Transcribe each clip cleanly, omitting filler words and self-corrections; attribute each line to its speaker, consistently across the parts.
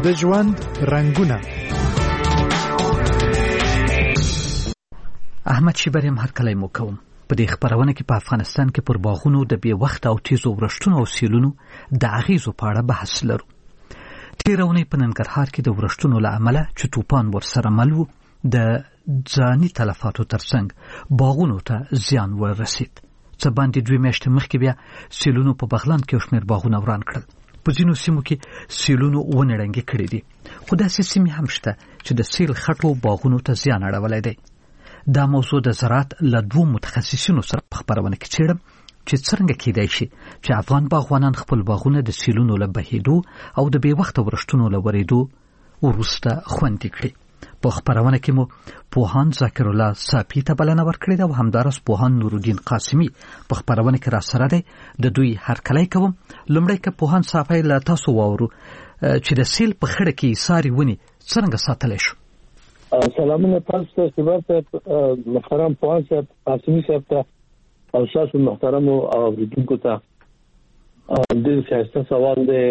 Speaker 1: د ژوند رنگونه.
Speaker 2: احمد شیبر هم هرکلی مو کوم. په دې خبرونه کې په افغانستان کې پر باغونو د بې وخت او تیزو ورښتونو او سیلونو د اغیزو په اړه بحث لرو. تیرونی په ننګرهار کې د ورښتونو له امله چې طوفان ورسره مل و د ځاني تلفاتو ترڅنګ باغونو ته زیان ورسید. څه باندې 2 میاشتې مخکې بیا سیلونو په بغلان کې شمېر باغونه وران کړل. په ځینو سیمو کې سیلونو ونړنګې کړي دي، خو داسې سیمې هم شته چې د سیل خټو باغونو ته زیان اړولی دی. دا موضوع د زراعت له 2 متخصصینو سره په خبرونه کې څېړم چې څرنګه کېدای شي چې افغان باغوانان خپل باغونه د سیلونو له بهېدو او د بې وخته ورښتونو له ورېدو وروسته خوندي کړي. په خبرونه کې مو پوهان ذاکر الله صافي ته بلنه ورکړې ده او همدارس پوهان نورالدین قاسمي په خبرونه کې را سره دی. د دوی هرکلی کوم. لومړی که پوهان صافي له تاسو واورو چې د سیل په خړه کې ساري ونی څرنګه ساتلی شو.
Speaker 3: سلامونه تاسو ته صاحب محترم پوهان صاحب قاسمي صاحب ته او تاسو محترم او اوریدونکو ته د سیاست سوال دی.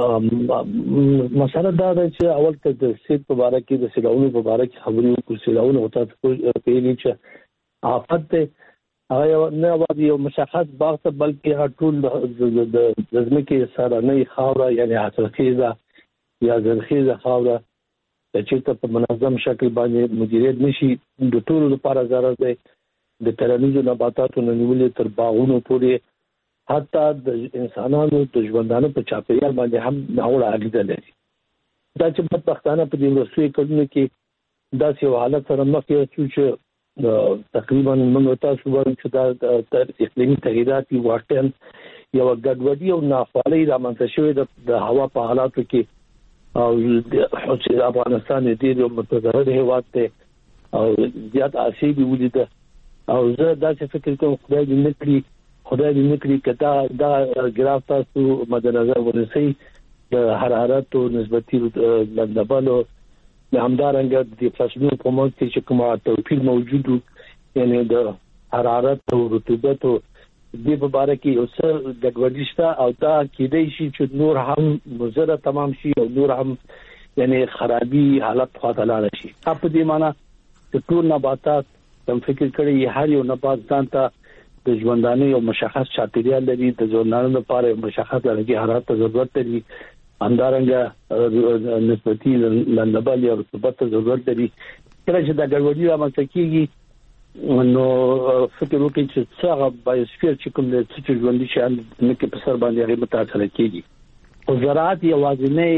Speaker 3: مسله دا ده چې اول ته د سیل په اړه کې د سیلونو په اړه کې خبرې وکړو. سیلونه او تاسو پیلي چې آفت ده هغه نه وایي یو مشخص باغ ته بلکې ټول د ځمکې سره نه خاوره یعنی حاصلخیزه یا زرخیزه خاوره چې ته په منظم شکل باندې مدیریت نشي د ټولو لپاره ضرر دی. د کرنیزو نباتاتو نه نیولې تر باغونو پورې حتی د انسانانو د ژوندانه په چاپیریال باندې هم ناوړه اغیزه لري. دا چې بدبختانه په دې وروستیو کلونو کې داسې یو حالت سره مخ یو چې تقریبا موږ تاسو وایو چې دا اقلیمي تغییرات واقعا یو ګډوډي او ناخوالي رامنځته شوې د هوا په حالاتو کې او چې افغانستان دې یو متضرر هیواد دی او زیات آسیب ولیده. او زه دا چې فکر کوم خدای دې نکړي کدا دا ګراف تاسو مدنظر ونیسئ د حرارت او نسبتي لندبلو همدارنګه د فصلونو په منځ کې چې کومه توپیر موجود یعنی د حرارت او رطوبت او د په اړه کې یو څه ګډوډي شته او دا کېدای شي چې نور هم مضر تمام شي او نور هم یعنی خرابي حالت خواته لاړ شي. په دې معنی چې ټول نباتات تم فکر کړی هر یو نبات ځان ته د ژوندانه یو مشخص چاپیریال لري. د ژوندانه لپاره مشخص لري حرارت ته ضرورت لري، همدارنګه نسبتي لندبل یا رطوبت ته ضرورت لري. کله چې دا ګډوډي رامنځته کیږي نو فکر وکړئ چې څنګه بایوسفیر چې کوم د ژوندۍ شیان کې په سر باندې هغه متاثر کیږي. او زراعت یوازینی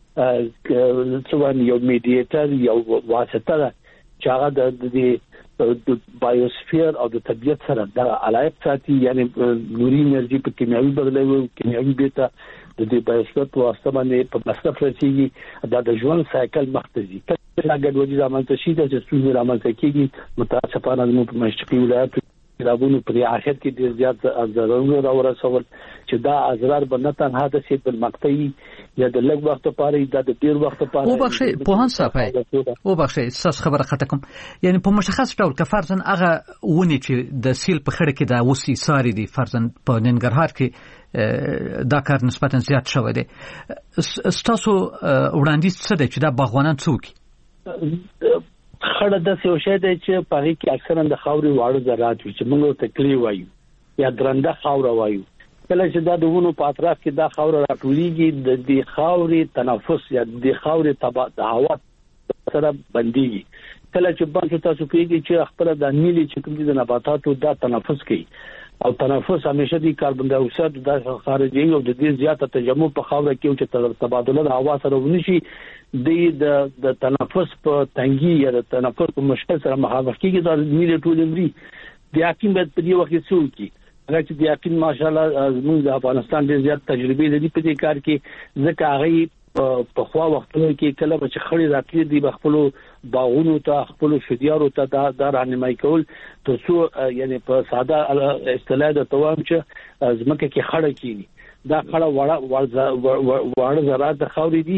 Speaker 3: یو میډیټر یو واسطه ده چې هغه د بایوسفیر او د طبیعت سره د علاقه ساتي، یعنی نوري انرژي په کیمیاوي بدلوي، کیمیاوي بیته د دې بایوسفیر په واسطه باندې په مصرف رسیږي. دا د ژوند سایکل مختزي کله ګډوډي رامنځته شي چې څه رامنځته کیږي. متاسفانه موږ په مشرقي ولایتو رابونو پر اخر کې ډیر زیات ضررونه راورسول چې دا اضرار به نه تنها د سیټ بل مقطعي یا د لږ وخت لپاره دا د ډیر وخت لپاره
Speaker 2: او بخښي پوهان صافي او بخښي ساس خبره خطا کوم. یعنی په مشخص ډول که فرضاً هغه ونی چې د سیل په خړه کې دا وسی ساري دي فرضاً په ننګرهار کې دا کار نسبتاً زیات شوی دی. ستاسو وړاندیز څه دی چې دا باغوانان څوک
Speaker 3: خړه د څه شی دی چې په هغه کې اکثرا د خاوري واړه ذرات وي چې موږ ته کلی وایو یا درنده خاور وایو. کله چې دا دونه په اطراف کې دا خاور راټولېږي د دې خاوري تنفس یا د خاوري تبع د هوا سره بنديږي. کله چې باندې تاسو پیږي چې خپل د نیلي چې کوم دي نباتاتو دا تنفس کوي او تنفس همیشه د کاربن ډای اکساید د خارجي او د دې زیاته تجمع په خاور کې چې تبادله د هوا سره ونشي د تنفس په تنګي یا د تنفس په مشکل سره مخامخ کیږي. دا نیلي ټول عمري د یقین په دې وخت کې څوکي هغه چې د یقین ماشاءالله زموږ د افغانستان ډېر زیات تجربه لري په دې کار کې. ځکه هغه په خوا وختونو کې کله چې خړې راکړي دي خپل باغونو ته خپل شديارو ته دا راهنمایي کول تر څو یعنی په ساده اصطلاح د توام چې زمکه کې خړه کیږي دا خړه واړه زراعت د خاورې دي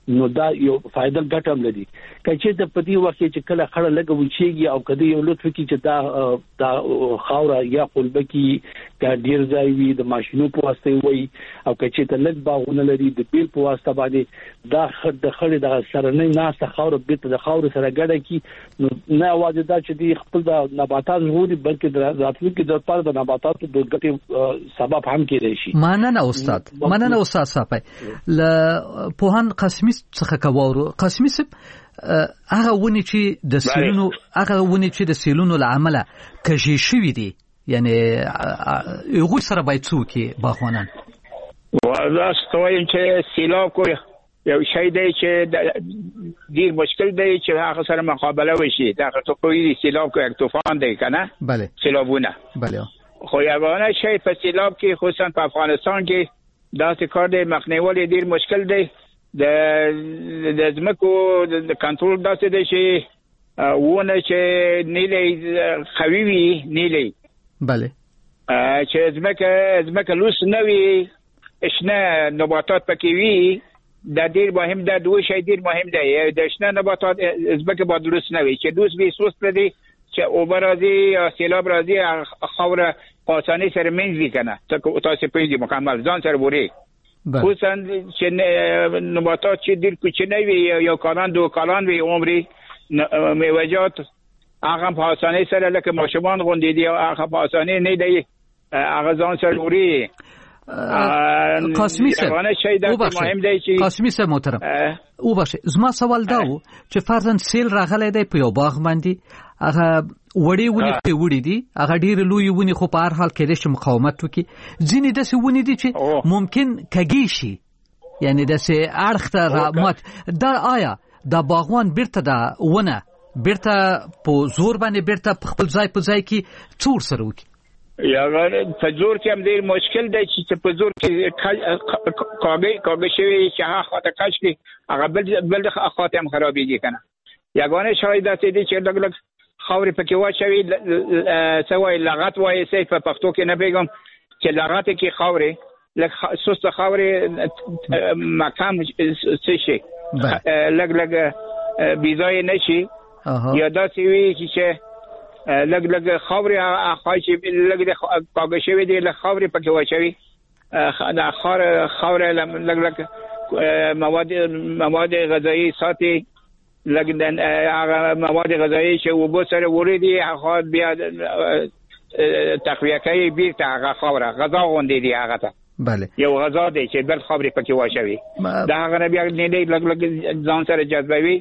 Speaker 3: نو دا یو فائدہ ګټم لري کچې د پدی وخت چې کله خړه لګو چیږي او کدی یو لطف کی چې دا خاوره یا قلبه کی کا ډیر ځای وي د ماشینو په واسطه وي او کچې ته لګ باغونه لري د بیل په واسطه باندې دا خړه د سرنۍ ناسه خاوره بیت د خاوره سره ګډه کی نو نه واجب دا چې دی خپل د نباتات ژغوري بلکې د راتلونکي د لپاره د نباتاتو د ګټې سبب هم کېدای شي.
Speaker 2: مننه استاد صاحب ل پوهان قاسمي څخه کوورو قاسمي صاحب هغه ونی چې د سیلونو لعمله کجې شوی دي یعنی یو سره باید څوک باغوانان
Speaker 1: واستوي چې سیلاب کو یو شی دی چې ډیر مشکل دی چې هغه سره مقابله وشي دا ته کوی سیلاب کو یک طوفان دی کنه
Speaker 2: بله
Speaker 1: سیلابونه
Speaker 2: بله
Speaker 1: خو یوانه شی په سیلاب کې خصوصا په افغانستان کې دا څه کار دی مخنیوي ډیر مشکل دی د زمکو د کنټرول داسې دی چې ونه چې نیلې خوي نیلې
Speaker 2: بله
Speaker 1: چې زمکه لوس نه وي شنه نباتات پکې وي دا ډیر مهم ده دوه شی ډیر مهم دی د شنه نباتات زمکه باید لوس نه وي چې لوس وي سوس پردي چې اوبه راځي سیلاب راځي خوره قاصانی سره منځي کنه تاسو پېږی مکمل ځان سره وری خصوصا چې نباتات چې ډیر کوچنی وي یا کلان دو کلان وي عمري میوه‌جات هغه په اسانۍ سره لکه ماشومان غونډې دي هغه په اسانۍ نه دی هغه ځان سره وری
Speaker 2: قاسمي صاحب محترم او باشه زما سوال دا و چې فرضاً سیل راغلی دی په یو باغ باندې هغه وړي ونی دي هغه ډیر لوی ونی خو په هر حال کې د مقاومت وکي ځینې داسې ونی دي چې ممکن کږي شي یعنی داسې اړخ ته مات دا آیا دا باغوان بیرته دا ونه بیرته په زور باندې بیرته په خپل ځای کې څور سره وکي
Speaker 1: یا په زور کې هم ډیر مشکل دی چې په زور کې کاغه شوی چې هغه خاطر کاش کې هغه بل خاطر هم خرابېږي کنه یګانه شاید داسې دی چې لګ خاورې پکې واچوي سوای لغت وایي سي په پښتو کې نه پیغام چې لغت کې خاورې لکه سوست خاورې مقام څه شي لګ بيځای نشي یا داسې وي چې لګ خاورې اخاچې لګ کاغه شوی دی لګ خاورې پکې واچوي دا خاورې لګ مواد غذایی ساتي لګن هغه مواد غذایی چې وبو سره وریدي هغه بیا تقویه کوي بیرته هغه خاوره غذا غوندې دی هغه ته
Speaker 2: بله
Speaker 1: یو غذا دی چې بل خاورې پکې واچوي دا هغه نه بیا نه لګ ځان سره جذبوي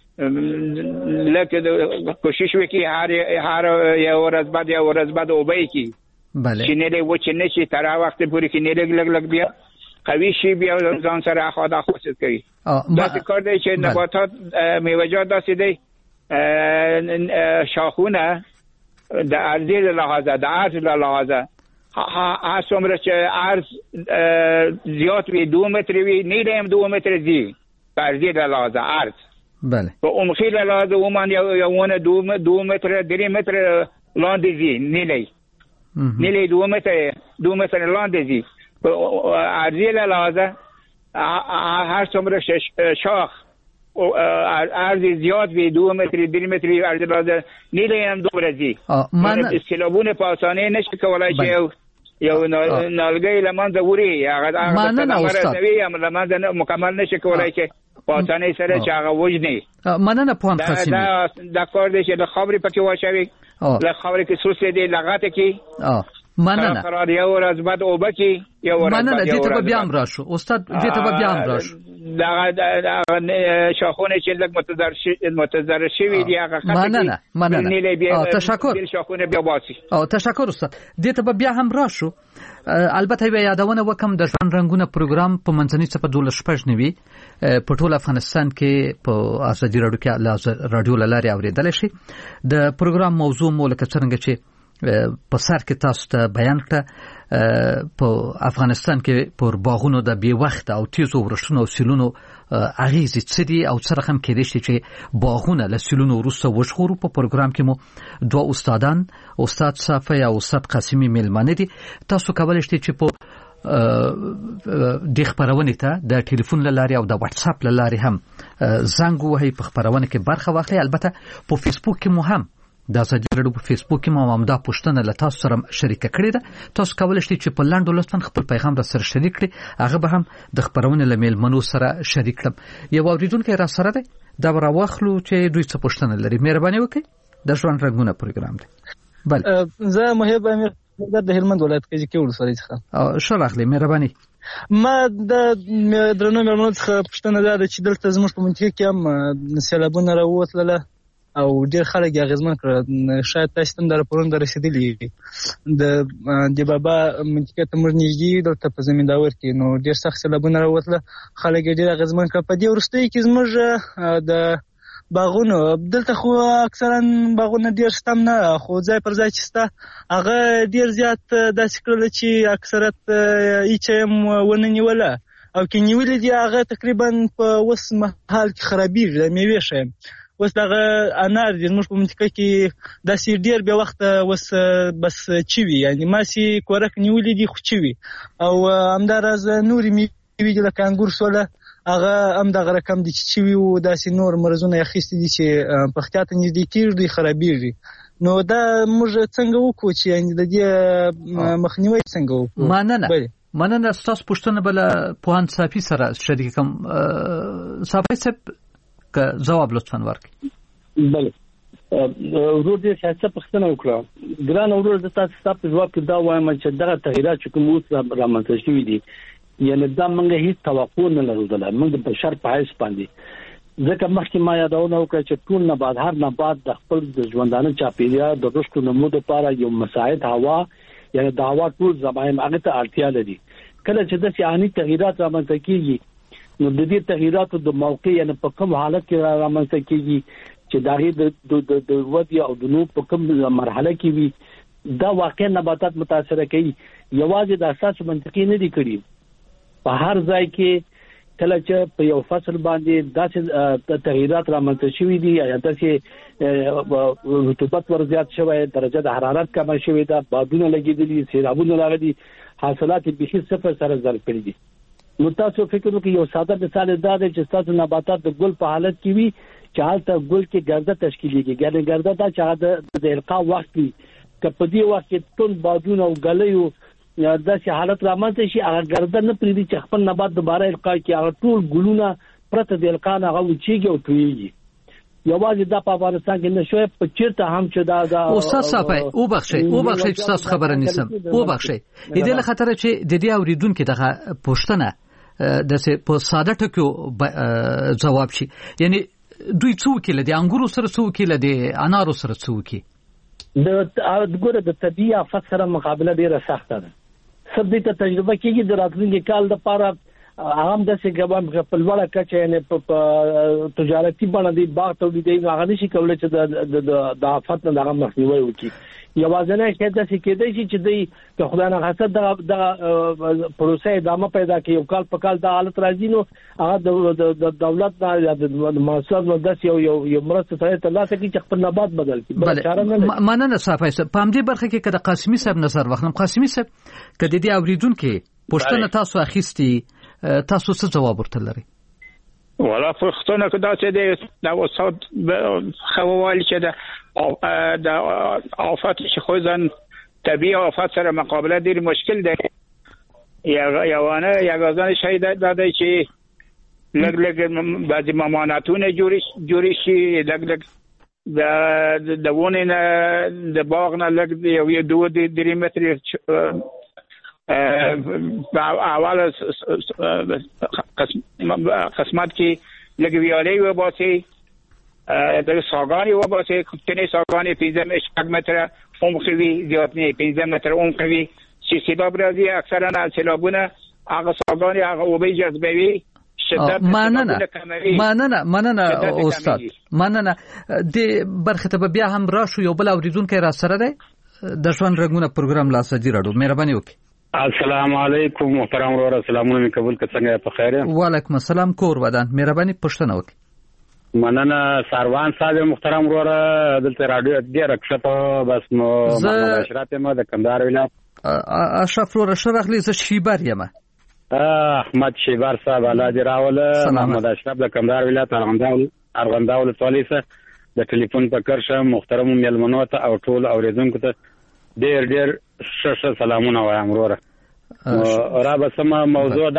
Speaker 1: لکه کوشش وکي هر یو ورځ بعد وبای کی
Speaker 2: بله
Speaker 1: چې نه دی و چې نشي تر وخت پورې کې نه لګ بیا قوي شي بیا ځان سره خاطر خصوص کوي دا کار دی چې نباتات میوه‌جات داسې دی شاخونه د ارضی لحاظه د عرض لحاظه هر څومره چې عرض زیات وي 2 متر وي نیله هم 2 متر دی په ارضی لحاظه عرض
Speaker 2: بله
Speaker 1: په عمقي لحاظه ومان یوونه 2 متر 3 متر لاندې دی نیله 2 متر لاندې دی ارضی لحاظه هر څومره شاخ عرض زیاد وي 2 متر 3 متر عرض لحاظه نیله هم دومره دی سیلابونه په اسانۍ نشي کولای چې یو نالګي لمنځه وړي هغه لمنځه مکمل نشي کولای چې په اسانۍ سره چې هغه وژني
Speaker 2: مننه پوهان قاسمي
Speaker 1: دا کار دی چې د خاورې پکې واچوي د خاورې کې سوسې دی لغت کې
Speaker 2: مننه
Speaker 1: قرار یو ورځ بعد اوبه کې یو ورځ
Speaker 2: مننه دې ته بیا هم راشو استاد دې ته بیا هم راشو
Speaker 1: دا شاخونه چې لږ متضرر شوی دی هغه
Speaker 2: مننه تشکر
Speaker 1: شاخونه بیا باسي
Speaker 2: تشکر استاد دې ته بیا هم راشو البته بیا یادونه وکم د ژوند رنگونه پروګرام په منځنۍ صفه 12 په ټول افغانستان کې په ازادي رادیو کې رادیو لاري اوریدل شي د پروګرام موضوع مو لکه څنګه چې په سر کې تاسو ته بیان کړه په افغانستان کې پر باغونو د بي وخت او تیزو ورښتونو او سیلونو اغیزې څه دي او څه رقم کې دي چې باغونه له سیلونو وروسته وژغورو په پروګرام کې مو دوه استادان استاد صافی او استاد قاسمي ملمانه دي تاسو کولای شئ چې په د خبرونه ته د ټلیفون لاري او د واتس اپ لاري هم زنګ وهي په خبرونه کې برخه واخلي. البته په فیسبوک کې مو هم د ازادي راډیو په فیسبوک کې مو هم دا پوښتنه له تاسو سره شریک کړې ده. تاسو کولای شئ چې په لاندو لوستن خپل پیغام را سره شریک کړئ. هغه به هم د خبرونه لمیل منو سره شریک کړم. یو اوریدونکو را سره ده دا راوخلو چې دوی څه پوښتنه لري. مهرباني وکړئ. د ژوند رنګونه پروګرام دی. بله
Speaker 4: زه محب امیر د هلمند ولایت کې کېوړ سره ځخه
Speaker 2: ښه راغلی. مهرباني.
Speaker 4: ما د درنو مېرمنو څخه پوښتنه ده چې دلته زموږ په منطقه کې هم سیلابونه راووتله او ډېر خلک یې اغېزمن کړل. شاید تاسو ته هم د راپورونو رسېدلي د بابا منطقه ته موږ نږدې دلته په زمینداور کې نو ډېر سخت سیلابونه راووتله. خلک یې ډېر اغېزمن کړل. په دې وروستیو کې زموږ د باغونو دلته خو اکثرا باغونه ډېر شتم نه خو ځای پر ځای چې شته هغه ډېر زیات داسې کړل چې اکثرت هیڅ هم ونه نیوله او که نیولې دي هغه تقریبا په اوس مهال کې خرابېږي. د میوې شی اوس دغه انار دي زموږ په منطقه کې داسې ډېر بې وخته اوس بس چوي یعنې ماسې کورک نیولې دي خو چوي او همداراز نورې میوې دي لکه انګور سوله هغه هم دغه رقم دي چې چوي او داسې نور مرزونه یې اخیستي دي چې په اختیاط نږدې کېږي خرابېږي. نو دا موږ څنګه وکړو چې یعنې د دې مخنیوی څنګه وکړو؟
Speaker 2: مننه. ستاسو پوښتنه بله پوهاند صافي سره شریک کوم. صافي صاحب که ځواب لطفا ورکړئ.
Speaker 3: بله ورور دې ښایسته پوښتنه وکړه. ګران ورور زه تاسو ته په جواب کې دا وایم چې دغه تغییرات چې کوم اوس رامنځته شوي دي یعنې دا موږ هیڅ توقع نه لرله. موږ د بشر په حیث باندې ځکه مخکې ما یادونه وکړه چې ټول نبات هر نبات د خپل د ژوندانه چاپیریال د رشد نمو لپاره یو مساعد هوا یعنې د هوا ټول ضمایم هغه ته اړتیا لري. کله چې د سیاني تغییرات رامنځته کیږي نو د دې تغییراتو د موقع یعنې په کوم حالت کې رامنځته کیږي چې دغه د ودی او د نو په کوم مرحله کې وي دا واقع نباتات متاثر کوي. یوازې د اساس منطقي نه دي کړی. په هر ځای کې کله چې په یو فصل باندې داسې تغییرات رامنځته شوي دي یا داسې رطوبت ور زیات شوی درجه د حرارت کمه شوې ده بادونه لګېدلي سیلابونه راغلي حاصلات بیخي صفر سره ضرب کړي دي. نو تاسو فکر وکړئ یو ساده مثال دا دی چې تاسو نباتات د ګل په حالت کې وي چې هلته ګل کې ګرده تشکیلېږي. ګرده دا چې هغه د القا وخت وي که په دې وخت کې تون بادونه او ګلیو یا داسې حالت رامنځته شي هغه ګرده نه پرېږدي چې خپل نبات دوباره القا کړي. هغه ټول ګلونه پرته د القا نه هغه وچېږي او تویېږي. یوازې دا په افغانستان کې نشوي په چیرته هم چې دا
Speaker 2: استاد صافي او بخښي چې تاسو خبره نیسم او بخښي دې له خاطر چې د دې اوریدونکو دغه پوښتنه د په ساده ټکو جواب شي. یعنی دوی څوک له دې انګورو سره څوک له دې انارو سره څوک
Speaker 3: د ګوره د طبيعي آفت سره مقابله ډیره سخته ده. سبدي ته تجربه کېږي د راتلونکي کال لپاره عام داسې ګوام په لوړه کچه یعنې په تجارتي بڼه دی باغ تولیدي هغه نشي کولای چې د آفت نه هغه مخنیوي وکړي. یوازینی شی داسې کېدای شي چې دوی د خدای نه غصه د پروسې ادامه پیدا کوي. یو کال په کال دا حالت راځي نو هغه د دولت نه یا د محصول نو داسې یو مرسته سره ترلاسه کوي چې خپل نبات بدل کړي.
Speaker 2: مننه صافي صاحب. په همدې برخه کې کله قاسمي صاحب نظر واخلم. قاسمي صاحب کله دې اوریدونکو پوښتنه تاسو اخیستي تاسو څه جواب ورته لرئ؟
Speaker 1: ولا پوښتنه کدا چې د استاد خوال چې د آفات چې خو ځان طبيعي آفات سره مقابله ډیر مشکل ده. یا غزان شي دا چې لګ بعضی ممانعتونه جوړ شي لګ د ونه نه د باغ نه لګ یو 2-3 متر اول قسمت کې لګویالې و باسي د ساګانی و باسي کتنې ساګانی 15 متر عمق وی زیات نه 15 متر عمق وی چې سیلاب راځي اکثرا سیلابونه هغه ساګانی هغه وبې جذبوي.
Speaker 2: مننه استاد. مننه د برخه ته بیا هم راشو. یو بل اوریدونکو را سره ده د ژوند رنګونه پروګرام لا سجی راډو. مهرباني وکړئ.
Speaker 5: السلام علیکم محترم ورور. سلامونه قبول کړئ. څنګه په خیر؟
Speaker 2: وعلیکم السلام کور ودان. مهرباني پښتنه وکړئ.
Speaker 5: مننه سروان صاحب محترم ورور. دلته رادیو ډیر اکثر بس نو مباشرت ما د کندهار ولایت
Speaker 2: اشرف وروره شرغلی ز شیبر یم.
Speaker 5: احمد شیبر صاحب الله دې راوله. محمد اشرف د کندهار ولایت ارغنداو ولسوالۍ څخه د ټلیفون په کرشه محترم میلمنو ته او ټول اوریدونکو ته ډېر ښه سلامونه وایم وروره. را به سمه موضوع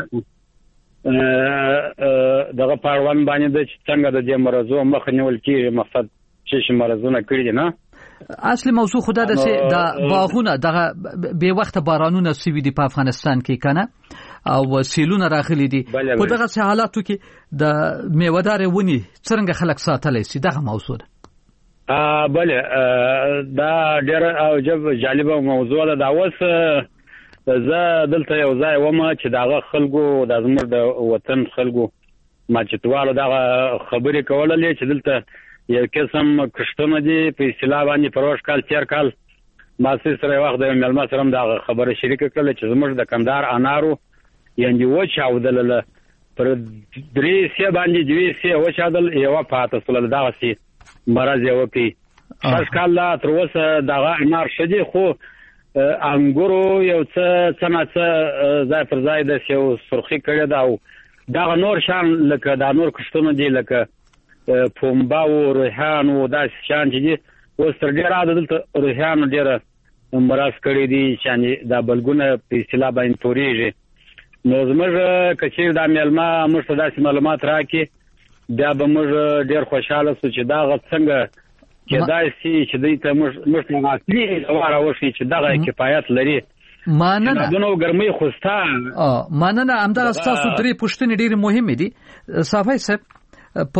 Speaker 5: دغه پاروان باندې د څنګه د دې مرزو مخ نیول کیږي، مقصد چې مرزونه کړی دي نه.
Speaker 2: اصلي موضوع خدا ده چې د باغونه دغه به وخت بارانونه سوي دي په افغانستان کې کنه او سیلونه راغلي دي. په دغه حالاتو کې د میوه‌دار ونی څنګه خلک ساتلی شي دغه موضوع ده.
Speaker 5: بله دا ډېر عجب جالبه موضوع ده. دا اوس زه دلته یو ځای وم چې دغه خلکو د زموږ د وطن خلکو ماچتوالو دغه خبرې کولې چې دلته یو قسم کښتونه دي په اصطلاح باندې پروش کال تیر کال ما سره وخت د ملما سره دغه خبره شریکه کړل چې زموږ د کندهار انارو یعنی وچاودل پر درې سه باندې دوی سه وچاودل یو پاته سول دغه سي مرز یو کی خاص کال تر اوسه دغه انار شدي خو انګورو یو څه ځای پر ځای د یو سرخی کړی دا او دغه نور شان لکه د نور کښتونه دي لکه پومبا او ریحان او داس شان چې دي اوس تر ډیره عادت ریحان ډیره مرز کړی دي چې دا بلګونه په اصطلاح باندې توريږي. نو زموږ کچیر د میلما موږ ته داسې معلومات راکړي بیا به موږ ډیر خوشاله سو چې دا څنګه کېدای شي چې دوی ته موږ اصلي واره وشي چې دغه کفایت لري.
Speaker 2: مننه.
Speaker 5: دنو ګرمي خوستا
Speaker 2: مننه. همدا تاسو درې پوښتنې ډېرې مهمې دي. صافي صاحب په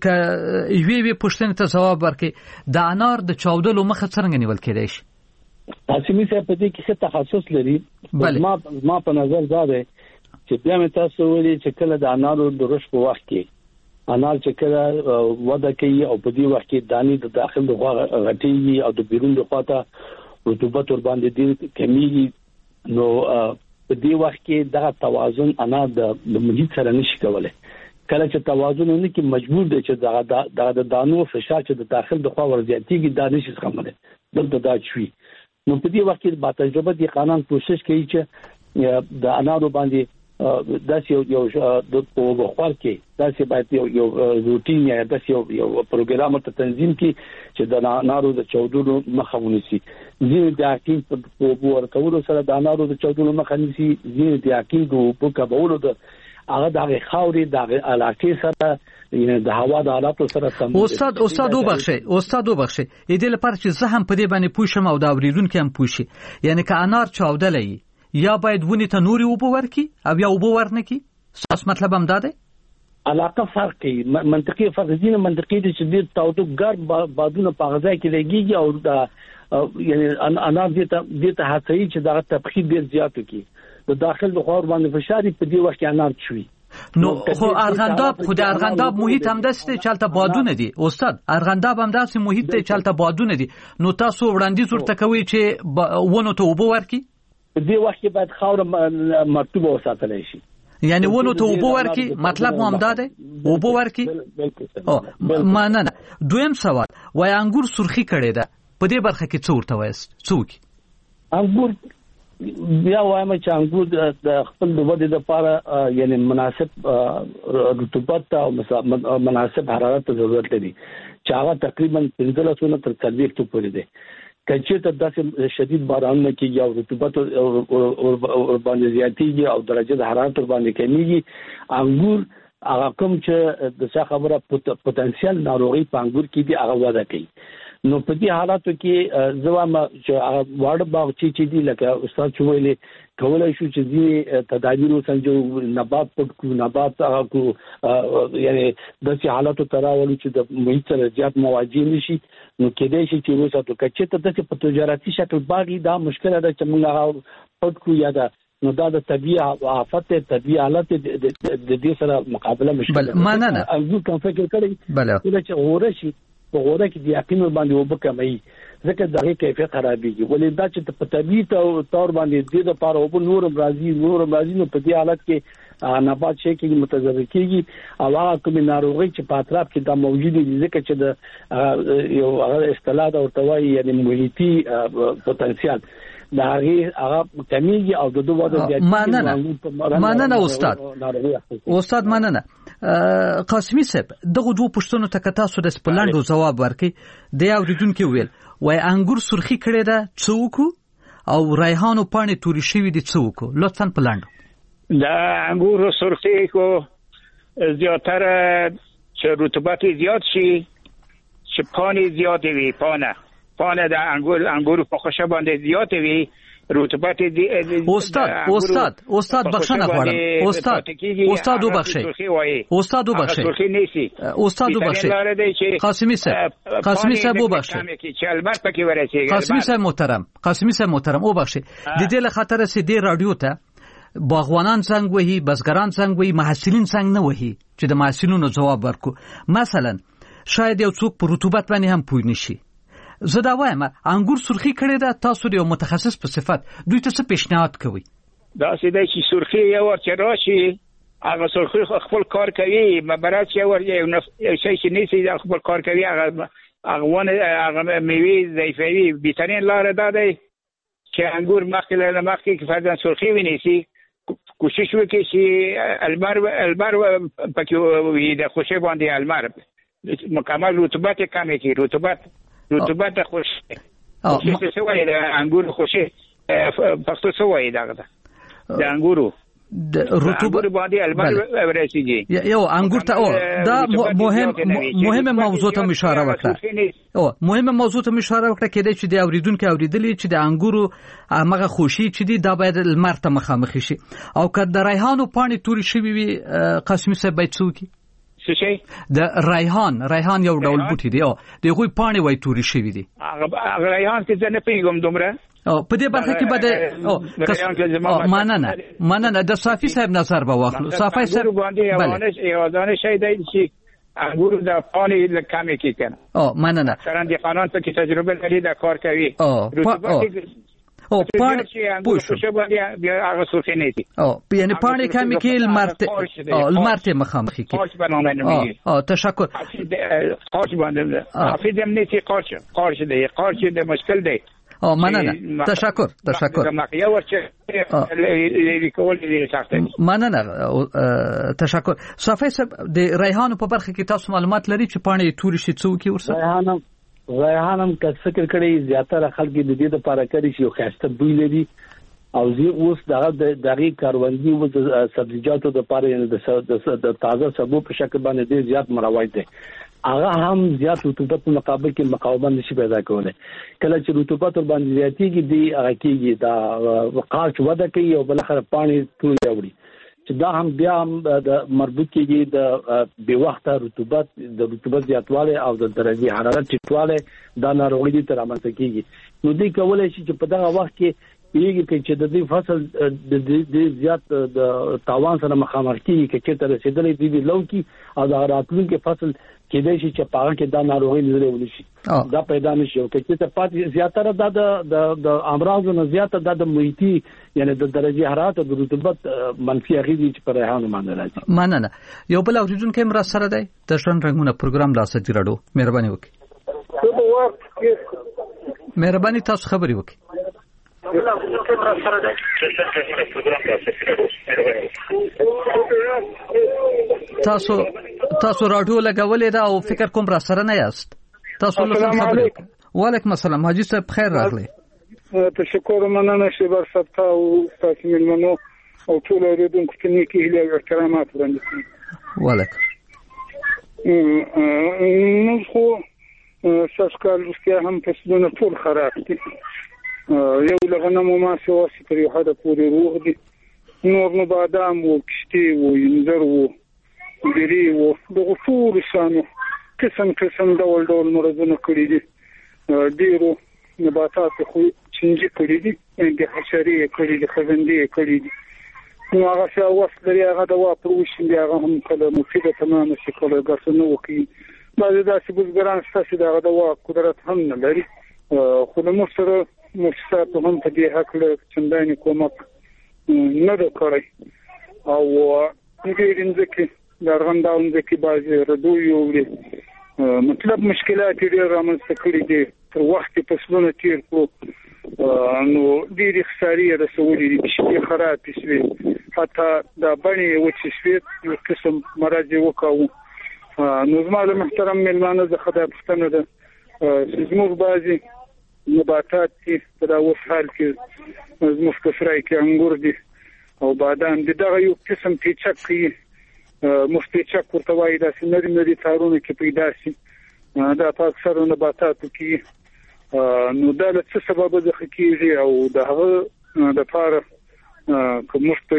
Speaker 2: یوې پوښتنې ته ځواب ورکړي د انار د چاودلو مخه څنګه نیول کېدای شي؟
Speaker 3: قاسمي صاحب په دې کې څه تخصص لري؟ ما په نظر دا دی چې بیا مې تاسو ویلي چې کله د انارو د رشد په وخت کې انار چې کله وده کوي او په دې وخت کې دانی د داخل د غټيږي او د بیرون د خواته رطوبت ور باندې دې کمیږي، نو په دې وخت کې دا توازن انار د محیط سره نشي کولای. کله چې توازن نه کې مجبور دی چې د دانو فشار چې د داخل د خوا ورزياتيږي دا نشي څرګندول دلته دا چوي. نو په دې وخت کې با تجربه دي قانون کوشش کوي چې د انارو باندې داس یو د بخار کې داس باید یو روټین یا داس یو پروګرام ته تنظیم کی چې د انارو د چودلو مخه ونیسي. ځینې د حقیقت په ورکولو سره د انارو د چودلو مخه نیسي، ځینې د حقیقت په کبولو د هغه د خاورې د علاقې سره د هوا د حالاتو سره سم.
Speaker 2: استاد وبخښي دې لپاره چې زه هم په دې باندې پوښم او دا اوریدونکو هم پوښي، یعنی که انار چاودلې یا باید ونی ته نوري وبو ورکی او یا وبو ورنکی، تاسو مطلب هم دا دی؟
Speaker 3: علاقه فرق کوي، منطقي فرق دي. منطقي دي چې د تاوتو ګر بادونه په غذا کې لګيږي او دا یعنی انار دې ته هڅوي چې دا تبخیر ډیر زیات کی د داخل د خور باندې فشار په دې وخت کې انار چوي.
Speaker 2: نو خو ارغنداب محیط هم دسته چالتہ بادونه دي استاد، ارغنداب هم داسې محیط دی چالتہ بادونه دي. نو تاسو وړاندیز ورته کوي چې ونه ته وبو ورکی
Speaker 3: په دې وخت کې باید خاور مرطوبه وساتل شي،
Speaker 2: یعنی ونه ته وبو ورکی. مطلب مو هم دا دی وبو ورکی. مننه. دویم سوال وای انګور سرخی کړي ده په دې برخه کې څو ورته وایست څوک؟
Speaker 3: انګور بیا وایم چې انګور د خپل د ودې لپاره یعنی مناسب رطوبت او مناسب حرارت ته ضرورت لري چې هغه تقریبا 1500 تر 40 پورې دی. کچې ته داسې شدید باران نه کیږي او رطوبت ور باندې زیاتېږي او درجه د حرارت ور باندې کمیږي. انګور هغه کوم چې د څه خبره پوتنشل ناروغي په انګور کې دی هغه وده کوي. نو په دې حالاتو کې زوام چې واړه باغ چې دی لکه استاد چويلې کولای شو چې دې تدابیر وسنجو نبات پټ کو نبات هغه کو یعنی د څه حالاتو تراولو چې د محیط سره زیات مواجه نشي. نو کېدای شي چې وساتو کچې ته د په تجارتي شکل باغی دا مشکله ده چې موږ پټ کو یا دا نو دا د طبيعي آفت طبيعي حالت د دې سره مقابله مشکله.
Speaker 2: مننه.
Speaker 3: انګور کوم فکر کړی بل چې اورشي په غوړه کې د یقین باندې وبکمای ځکه دغه کیفیت خرابېږي. ولې دا چې په طبيعي تور باندې د لپاره او نور برازي نو په دې حالت کې نبات شي کې متضرر کیږي او هغه کوم ناروغي چې په اطراف کې دا موجود دي ځکه چې د یو هغه اصطلاح او توای یعنی محیطي پوتنشل دا هغه کمیږي او د دوه وده
Speaker 2: مننه استاد مننه قاسمي صاحب دغه دوه پښتنو ته تاسو د سپلانډو جواب ورکړي د اوریدونکو ویل وای انګور سرخی کړي دا څوک او ریحانو پانی توري شوی دي څوک لطفا پلاند
Speaker 1: دا انګور سرخی کو زیاتره چې رطوبت زیات شي چې پانی زیات وي پانه د انګور په خوشه باندې زیات وي رطوبت استاد بخښنه غواړم استاد وبخښئ قاسمي صاحب وبخښئ قاسمي صاحب محترم وبخښئ د دې له خاطر سي د رادیو ته باغوانان څنګه وهي بزګران څنګه وهي محصلین څنګه نه وهي چې د محصلینو جواب ورکو مثلا شاید یو څوک په رطوبت باندې هم پوه نشي زه دا وایم انګور سرخی کړي دا تاسو د یو متخصص په صفت دوی ته څه پیشنهاد کوي دا سیده چې سرخی یو ورته راشي هغه سرخی خپل کار کوي مبارک یو شی چې نسی خپل کار کوي هغه میوه ضعیفوي بهترین لار دا دی چې انګور مخکې که فرضاً سرخی ونیسي کوشش وکړي چې المر پکې وي د خوشې باندې المر مکمل رطوبت کمې کړي رطوبت خوشې سوی د انګور خوشې پښتو سوی دغه د انګورو
Speaker 2: د رطوبت باندې المر ورسیږي یو انګور ته دا مهمه موضوع ته اشاره وکړه مهمه موضوع ته اشاره وکړه کېدای چې د اوریدونکو اوریدلې چې د انګورو هغه خوشي چې دی دا باید المر ته مخامخ شي او که د ریحانو پانی توري شوی وي قاسمي صاحب باید څوکي
Speaker 1: څه
Speaker 2: د ریحان یو ډول بوټي دی او دغه پانی وای توري شوی دی
Speaker 1: هغه ریحان چې نه پیګم دومره
Speaker 2: او په دې برخه کې بده مننه د صافي صاحب نظر به واخلو صافي صاحب
Speaker 1: باندې یوازانه شي دی چې انګور د پانی کمې کې کنه
Speaker 2: مننه
Speaker 1: سره د قانون په کې تجربه لري دا کار کوي
Speaker 2: پانی پوښښ
Speaker 1: باندې بیا هغه سوفي نه دي
Speaker 2: یعنی پانی کمی کې المرته مخامخي کې تشکر
Speaker 1: قارش باندې حافظم نه چې قارش دی د مشکل دی
Speaker 2: مننه تشکر مننه تشکر صافي صاحب د ریحانو په برخه کې تاسو معلومات لري چې پانی توري شي څوک ورسره
Speaker 3: ریحانم که فکر کړی زیاتره خلک د دې لپاره کوي چې خاصه بوی لري او زی اوس دغه کاروانګي او د سبزیجاتو د لپاره یعنی د تازه سبو په شکل باندې ډیر زیات مروج دي هغه هم زیات رطوبت په مقابل کې مقاومت نشي پیدا کولای کله چې رطوبت باندې زیاتېږي دی هغه کېږي دا وقاش وده کوي او بل اخر پانی ټول راوړي چې دا هم بیا د مربوط کېږي د بې وخته رطوبت زیاتوالی او د درجه حرارت ټیټوالی دا ناروغي دي تر رامنځته کېږي نو دوی کولی شي چې په دغه وخت کې پیږي چې د دې فصل د زیات د تاوان سره مخامخ کېږي چې چېرته رسېدلی دي لوکي او د راتلونکي فصل کېدای شي چې پاغه کې دا ناروغي نظر ونشي دا پیدا نشي او چې ته پات زیاتره د امراض نه زیاته د محیطي یعنی د درجه حرارت او د رطوبت منفي اغیزې چې پر ریحانو باندې راځي
Speaker 2: مننه یو بل اوریدونکو مرا سره دی د ژوند رنگونه پروګرام لا سجی راډو مهرباني وکړئ مهرباني تاسو خبري وکړئ تاسو راډیو لګولې دا او فکر کوم را سره نه یاست تاسو له خبرې وعلیکم السلام حاجی صاحب خیر راغلی
Speaker 6: تشکر مننه چې برسته او تاسو ملمنو او ټول اوریدونکو ته نیکی هیله او احترامات وړاندې کوم
Speaker 2: وعلیکم
Speaker 6: نو خو ساسکال رښتیا هم فصلونه ټول خراب دي یو لغنمو ما سواسي پر یو حد پورې روغ دي نور نو بادام او کشتي او انځر او ګری او دغه ټول شانو قسم ډول مرزونه کړی دي ډیرو نباتات خو چنجي کړی دي د حشري کړی دي خزندي کړی دي نو هغه څه وخت لري هغه د واپروش دی هغه هم کله مفیده تمامه شي کله ګرځنه وکي بعضې داسې بزګران ستاسو دغه د واک قدرت هم نه لري خو د موږ سره مؤسساتو هم په دې هکله چندانې کومک نه ده کړی او ډېرې مځکې د ارغنداو مځکې بعضې ردوي وړي مطلب مشکلات ډېر رامنځته کړي دي تر وخت فصلونه تېر کړو نو ډېری خسارې رسولې دي چې خراب شي حتی دا باندې وچې شوي یو قسم مرض وکاو نو زموږ محترم ملمانه د خدای پښتنه ده چې زموږ بعضي نباتات چې په دا اوس حال کې زموږ کفرای کې انګور دي او بادام دي دغه یو قسم پیچک کې مفتیچک ورته وایي داسې نری نری تارونه کې پیدا شي دا په اکثرو نباتاتو کې نو دا له څه سبب ځخه کیږي او د هغه د پاره کوم څه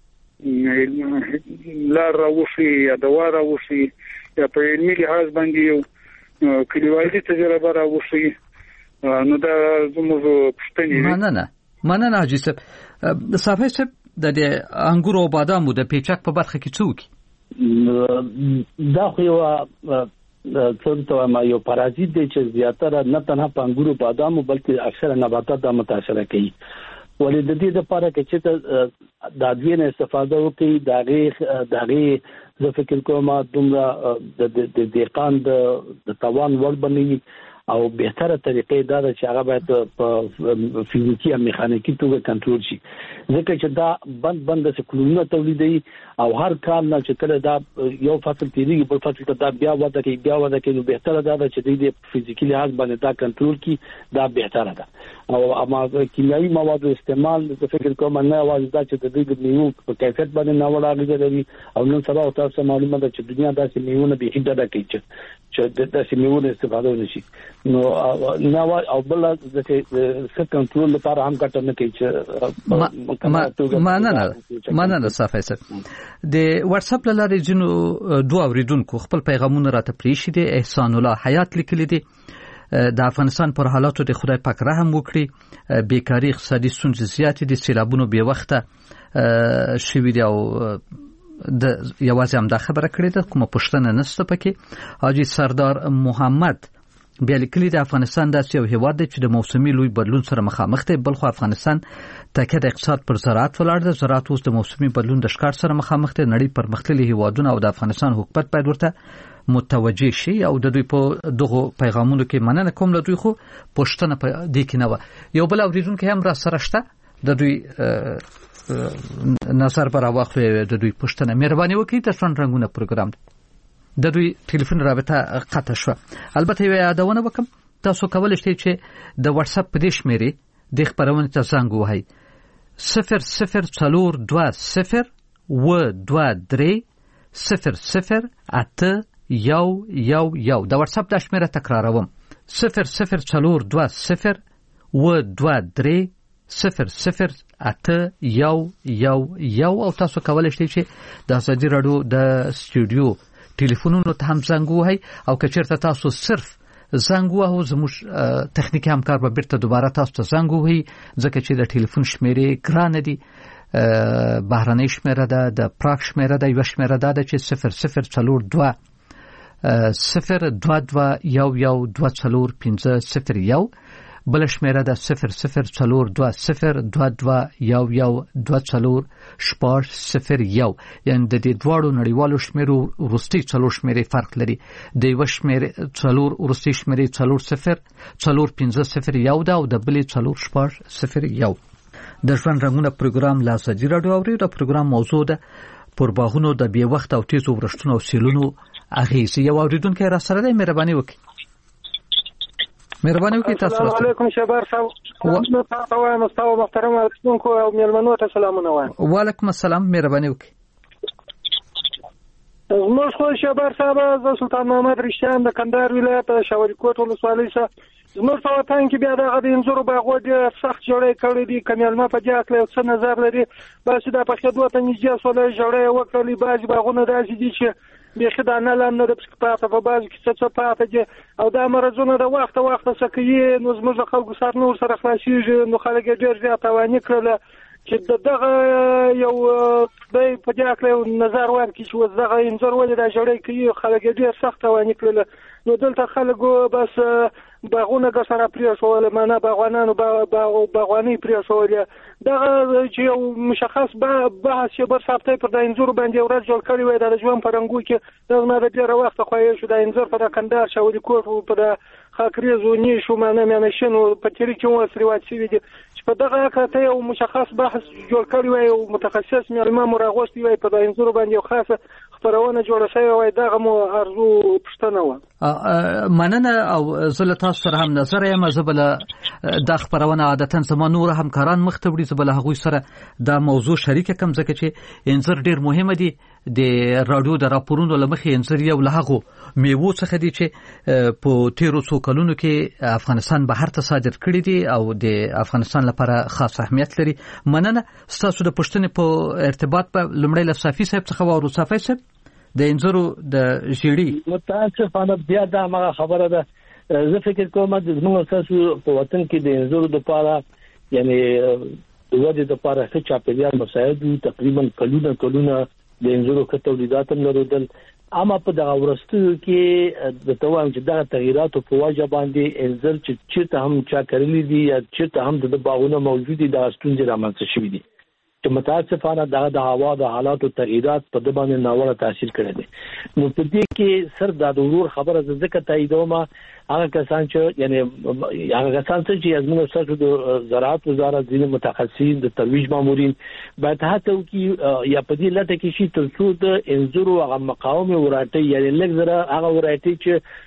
Speaker 6: یو لار راوشي یا دوا راوشي یا په علمي لحاظ باندې یو کلیوالي تجربه راوشي نو دا زموږ پښتني
Speaker 2: مننه حاجي صاحب صاحب د انګور او بادامو د پیچک په برخه کې څوک
Speaker 3: دا خو یو څنګه ما یو پارازیت دی چې زیاتره نه تنها په انګورو بادامو بلکې اکثره نباتات د متاثر کوي ولې د دې لپاره چې د ادویه استفاده وکړي دغه زه فکر کوم دومره د دقان د توان ور بنوي او بهتره طریقې دا چې هغه باید په فزیکی او میخانیکی توګه کنټرول شي ځکه چې دا بند سکلونه تولیدي او هر کال نه چې کله دا یو فصل تیریږي بل فصل ته دا بیا وده کوي نو بهتره دا چې د فزیکی لحاظ باندې دا کنټرول کی دا بهتره ده او اما کیمیاوي موادو استعمال زه فکر کوم نه واځي دا چې د دې میوه په کیفیت باندې نه وړاندې لري او نن سبا تاسو معلومه ده چې دنیا داسې میوه به هیڅ ډډه کوي چې داسې میوه استفاده ونشي نو نو او بل د څه کنټرول لپاره هم کټر نه کوي چې
Speaker 2: مننه صافي صاحب د واتس اپ لارې جنو دوه اوریدونکو خپل پیغامونه راته پریښي دي احسان الله حیات لیکلي دي د افغانستان پر حالاتو د خدای پاک رحم وکړي بیکاری اقتصادي ستونزې زیاتې دي سیلابونو به وخته شوي دي او د یوازې هم دا خبره کړې ده کومه پښتنه نشته پکې حاجی سردار محمد بیا لیکلي د افغانستان داسې یو هیواد دی چې د موسمي لوی بدلون سره مخامخ دی بلخو افغانستان تکیه د اقتصاد پر زراعت ولاړ دی زراعت اوس د موسمي بدلون د ښکار سره مخامخ دی نړۍ پرمختللي هیوادونه او د افغانستان حکومت باید ورته متوجه شي او د دوی په دغه پیغامونو کې مننه کوم له دوی خو پښتنه په دې کې نه و یو بل اوریدونکو هم را سره شته د دوی نظر پر واخلو د دوی پښتنه مهرباني وکړئ تاسو رنګونه پروګرام د دوی ټلیفون رابطه قطع شو البته یو یادونه وکم تاسو کولای شئ چې د واتس اپ په دې شمیرې د خبرونه ته زنګ وهئ 0042 و23 00 8 د واتس اپ د شمیره تکراروم 0042 و23 00 8 او تاسو کولای شئ چې د ازادي رادیو د استودیو ټلیفونونو ته هم زنګ وهئ او که چېرته تاسو صرف زنګ وهو زموږ تخنیکي همکار به بیرته دوباره تاسو ته زنګ وهي ځکه چې د ټلیفون شمیرې ګرانه دي بهرنۍ شمیره ده د پراګ شمیره ده یوه شمیره ده چې 0042 بل شمیره ده 0042 یعنی د دې دواړو نړیوالو شمیرو وروستي څلور شمیرې فرق لري د یو شمیرې څلور وروستي شمیرې 00 ده او د بلې 00 د ژوند رنګونه پروګرام لا ازادي رادیو اوري د پروګرام موضوع ده پرباغونو د بې وخت او تیزو ورښتونو او سیلونو اغیز یو اوریدونکو را سره د مهرباني وکړي تاسو
Speaker 7: السلام علیکم شبار صاحب تاسو وایم تاسو محترم اوریدونکو او مېلمنو ته سلامونه وایم
Speaker 2: وعلیکم السلام مهرباني وکړئ
Speaker 7: زموږ خو شبار صاحب د سلطان محمد رښتیان د کندهار ولایت شاوري کوټ ولسوالۍ څخه زموږ په وطن کې بیا د انځورو باغونه ډېر سخت جوړې کړې دي کمیلمه په دې اړه څه نظر لري بس دا په خدمت ته نږدې سولې جوړې وکړې بعضې باغونه داسې دي چې بیخي دا نه لام نه د پاته په بعضې کې څه پاته دي او دا مرضونه د وخته څه کوي نو زموږ د خلکو سر نور سره خلاصېږي نو خلک یې ډېر زیات تاواني کړله چې دغه یو خدای په دې اړه نظر ورکړي چې دغه انځور ولې دا جوړې کوي خلک یې ډېر سخت تاواني کړله نو دلته خلکو بس باغونه سره پریښول معنا باغوانانو باغواني پریښول دغه چې یو مشخص بحث چې بر ثابته پر د انځور باندې ورځ جوړ کړی وای د ژوند په رنګو کې دغه نه ډېر وخت خوښ شو د انځور په کندهار شاوري کوټ په خاکریزو نیشو معنی په تیری کې اوس روایت شوی دي چې په دغه اکاته یو مشخص بحث جوړ کړی وي او متخصص معلومات مراغوستي وي په دغه انځور باندې یو خاصه خبرونه جوړه شوی وي دغه مو ارزو پښتنه و
Speaker 2: مننه او زه له تاسو سره هم نظر یم زبل د خبرونه عادتا زما نور همکاران مختبري زبل هغوی سره دا موضوع شریک کم ځکه چې انځر ډیر مهمه دي د رادیو د راپورونو لمخې انځر یو له هغو میوو څخه دي چې په تیرو څو کلونو کې افغانستان بهر ته صادر کړي دي او د افغانستان لپاره خاص اهمیت لري. مننه ستاسو د پښتنې په ارتباط په لمړی له صافي صاحب څخه او صافي صاحب د انځرو د ژیړي
Speaker 3: متاسفانه بیا دا هغه خبره ده. زه فکر کوم چې موږ تاسو په وطن کې د انځرو لپاره یعنی د ودې لپاره څه چاپیریال مساعد تقریبا کلونه د انځرو تولیدات هم لرودل. اما په دغه ورستو کې د توام چې دغه تغیرات په وجه باندې انځر چې چیرته هم چا کړلی دي یا چیرته هم د باغونو موجود دي د ستونزې رامنځته شوې دي چې متاسفانه دغه د هوا د حالاتو تغیرات په د باندې ناوړه تاثیر کړی دي. نو په دې کې سر د ضرور خبره ځکه تاییدوم هغه کسان چې یعنی هغه کسان چې ازمنه سره د زراعت وزارت ځینې متخصصین د ترویج مامورین باید هڅه وکړي یا په دې لټه کې شي تر څو د انځرو هغه مقاومه ورایټي یعنی لږ هغه ورایټي چې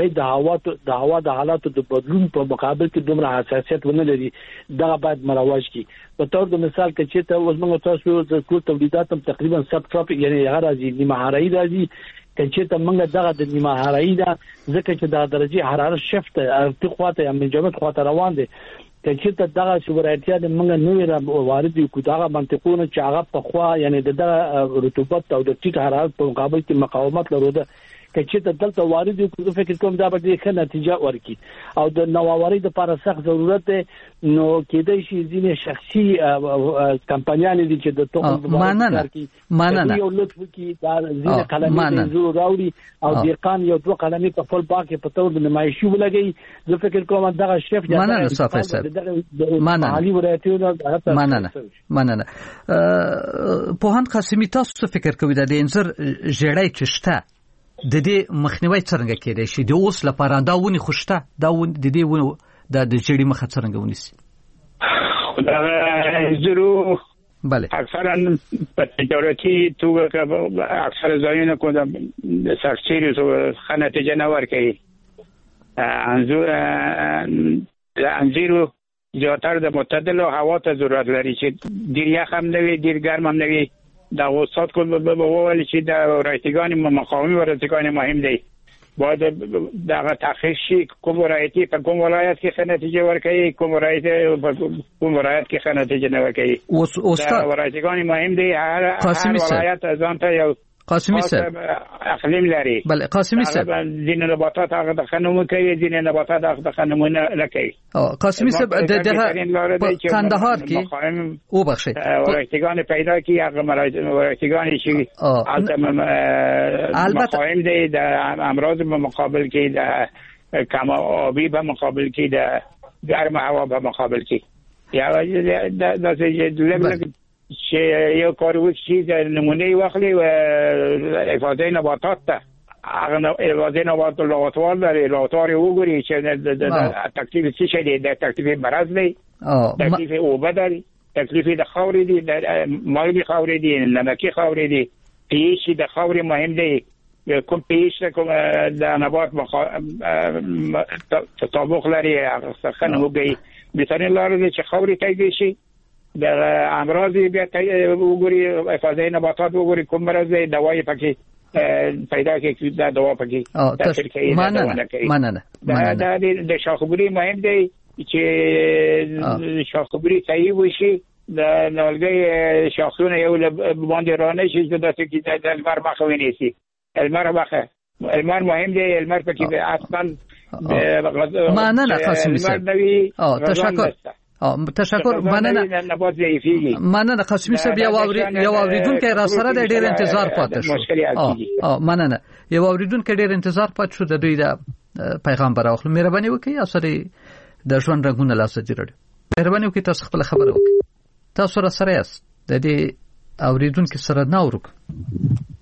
Speaker 3: د هوا د حالاتو د بدلون په مقابل کې دومره حساسیت ونه لري دا باید مروج کی. په تور د مثال کې چې ته اوس موږ تاسو د ټول تولیدات تقریبا سب ټراپیک یعنی هغه راځي نیمه هرایی راځي چې ته موږ دغه د نیمه هرایی دا ځکه چې د درجه حرارت شفت ارتقاء ته منجمد خواته روان دي چې ته دغه شورایتیا د موږ نوې را وارد یو دغه منطقونه چې هغه په خوا یعنی دغه رطوبت او د ټیټ حرارت په مقابل کې مقاومت لري چې ته دلته وارد یو فکر کوم دا به ښه نتیجه ورکړي او د نوآوری لپاره سخت ضرورت نو کېدای شي ځینې شخصي کمپنیان دي چې د توګه
Speaker 2: مننه
Speaker 3: یو لطف کی دا ځینې کلمې زو راوړي او دقیقاً یو دوه کلمې په خپل باغ کې په تور د نمایشي ولګي زه فکر کوم دغه شف
Speaker 2: مننه صافي صاحب مننه په هان قاسمي تاسو فکر کوئ د انځر ژړای چشته د دې مخنیوي څنګه کېدای شي د اوس لپاره دا ونی خوشته دا د دې ونو د جړی مخه څنګه ونیسي
Speaker 1: دا زرو
Speaker 2: بله
Speaker 1: اکثرا په تجارتي توګه اکثر ځایونه کوم د سرچینې تو خنته جنور کوي انځرو زیاتره د معتدل هوا ته ضرورت لري چې ډیر یخ هم نه وي ډیر ګرم هم نه وي. دا وسط کول به وویل چې د رایتګان مقاومي ورتګان مهم دی باید دغه تخصیص شي کوم رایتي په کوم ولایت کې څه نتیجه ورکړي کوم رایتي په کوم ولایت کې څه نتیجه نه ورکړي اوس رایتګان مهم دی هر ولایت ځان ته یو
Speaker 2: قاسمی صاحب
Speaker 1: اقلیم لري.
Speaker 2: بله قاسمی صاحب
Speaker 1: ځینې نباتات هغه د خنمو کوي ځینې نباتات هغه د خنمو نه کوي.
Speaker 2: قاسمی صاحب د کندهار کې او بخښي
Speaker 1: ورایتګان پیدا کی هغه ورایتګان شي البته مقاوم دي د امراض په مقابل کې د کم آبی په مقابل کې د گرم هوا په مقابل کې یا د لږ چې یو کار وکړي د نمونه واخلي او افاده نباتات ته هغه افاده نبات لغاتوار لري لغاتوار وګوري چې د تکلیف څه شي دی د تکلیف مرض دی تکلیف اوبه دی تکلیف د خاورې دی د مایع خاورې دی نمکی خاورې دی پیش د خاورې مهم دی کوم پیش کوم د نبات تطابق لري هغه خنه وګي بهترین لار دی چې خاورې تایید شي د امراض بیا وګوري افاده نباتات وګوري کوم مرض دی دوايي پکې پیدا کې دا دوا پکې تاثیر کوي
Speaker 2: مننه
Speaker 1: دا د شاخبري مهم دی چې شاخبري صحیح وشي د نولګي شاخونه یو باندې رانه شي چې د سکه د المر مخه ونیسي المر مهم دی المر پکې اصلا
Speaker 2: مننه قاسم صاحب تشکر مننه قاسمی صاحب یو اوریدونکو را سره د ډیر انتظار پاتې شو مننه یو اوریدونکو ډیر انتظار پاتې شو د دوی د پیغام براخلو مهرباني وکړئ اصلي د ژوند رنگونه لاسه جوړ مهرباني وکړئ تاسو خپل خبره وکړئ تاسو را سره یاست د دې اوریدونکو سره ناورک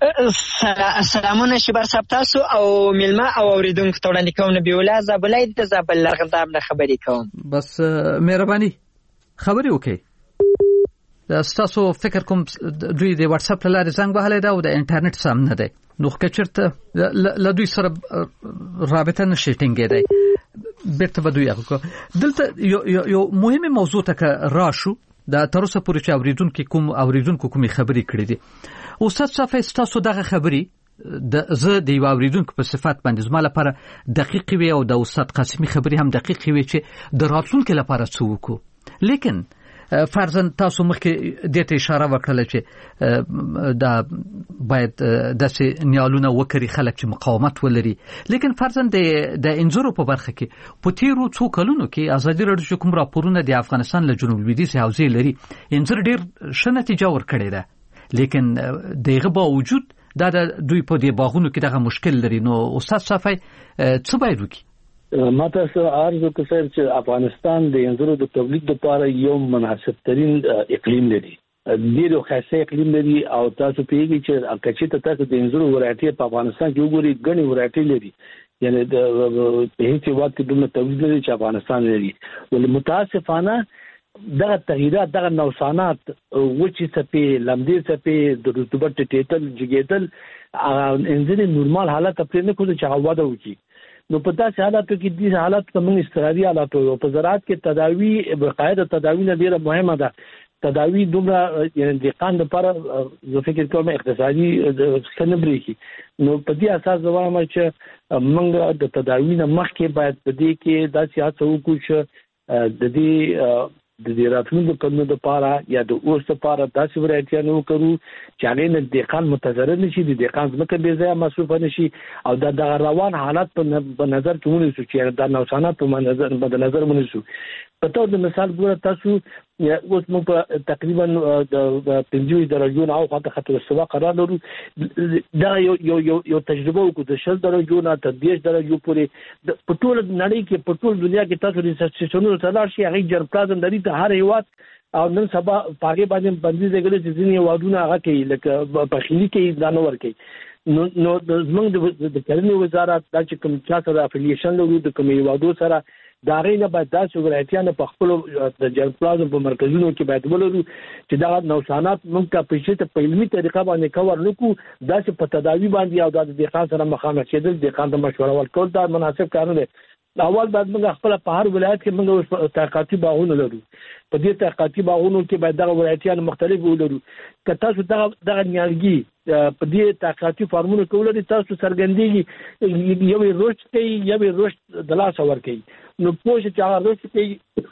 Speaker 8: سلامونه شبر صاحب تاسو او ملما او اوریدونکو ته وړاندې کوم نبی الله زابلای د زابل لرغندام نه خبرې کوم.
Speaker 2: بس مهرباني خبرې وکړئ. تاسو فکر کوم دوی د واتس اپ لارې زنګ وهلی دا او د انټرنیټ سم نه دی نو که چېرته له دوی سره رابطه نشي ټینګېدی بیرته به دوی هغه دلته یو مهمه موضوع ته که راشو دا تر اوسه پورې چې اوریدونکو کومې خبرې کړې دي. استاد صافی ستاسو دغه خبرې زه د یو اوریدونکو په صفت باندې زما لپاره دقیقې وي او د استاد قاسمي خبرې هم دقیقې وي چې د راتلونکي لپاره څه وکړو. لیکن فرضاً تاسو مخکې دې ته اشاره وکړله چې دا باید داسې نیالونه وکړي خلک چې مقاومت ولري. لیکن فرضاً د انځورو په برخه کې په تیرو څو کلونو کې ازادي راډیو چې کوم راپورونه د افغانستان له جنوب لویدیځ حوزې لري انځور ډېر ښه نتیجه ورکړې ده. لیکن دغه باوجود دا د دوی په دې باغونو کې دغه مشکل لري. نو استاد صافی څه باید وکړي؟
Speaker 3: ما تاسو ارزو کوم چې افغانستان د انځورو د تولید لپاره یو مناسب ترين اقلیم لري. ډېر خاصه اقلیم لري او تاسو پیږي چې کچې ته تاسو د انځورو ورایټي په افغانستان کې وګورئ غني ورایټي لري. یعنی د هیڅ وخت دومره تولید لري چې افغانستان لري. ول متاسفانه دغه تغییرات دغه نوسانات وچې څپې لمدې څپې د رطوبت ټیټل جګېدل انځوري نورمال حالت پرې نه کوي چې هوا ده وکړي. نو په داسې حالاتو کې دې حالات کوم استقراري حالات او په زراعت کې تداوی بقاعده تداوی نه ډیره مهمه ده. تداوی دومره یعنی د قاند لپاره زه فکر کوم اقتصادي سنبري کی. نو په دې اساس وایم چې موږ د تداوی نه مخکې باید په دې کې داسې هڅه وکړو چې د دې راتلونکو کلونو لپاره یا د اوس لپاره داسې ورایټیانه وکړو چې هغه نه د قان متضرر نشي د قان ځمکه بې ځای مصرف نشي او د روان حالات په نظر کې ونیسو چې د نوسانات په نظر ونیسو. په تور د مثال ګوره تاسو اوس موږ په تقریبا د 50 درجو نه او خطر سوا قرار لرو. دا یو تجربه وکړو د 60 درجو نه تر 10 درجو پورې په ټول نړۍ کې په ټول دنیا کې تاسو ریسرچونو تلاش شي هغه جرپلازم لري ته هر هیواد او نن سبا پاګې باندې بندي دغه چې ځینې وادونه هغه کوي لکه په خلی کې ځانور کوي. نو زمونږ د کرنې وزارت دا چې کوم چا سره افیلیشن لري د کومې وادو سره دا غینه باید داسې ورایټیانه په خپل د جرپلازم په مرکزونو کې باید ولرو چې دا نوسانات موږ په پیښه په علمي طریقه باندې کور نکو داسې په تداوی باندې او د دقیقان سره مخامخ کېدل دقیقان د مشوره ورکول دا مناسب کار نه دی. اول باید موږ خپل په هر ولایت کې موږ تحقیقاتي باغونه لرو. په دې تحقیقاتي باغونو کې باید دغه ولایتیان مختلف ولرو. که تاسو دغه نیالګي په دې تحقیقاتي فارمونو کې ولري تاسو څرګندېږي یو رشد کوي یو رشد د لاس ور کوي. نو پوه چې هغه رشد کوي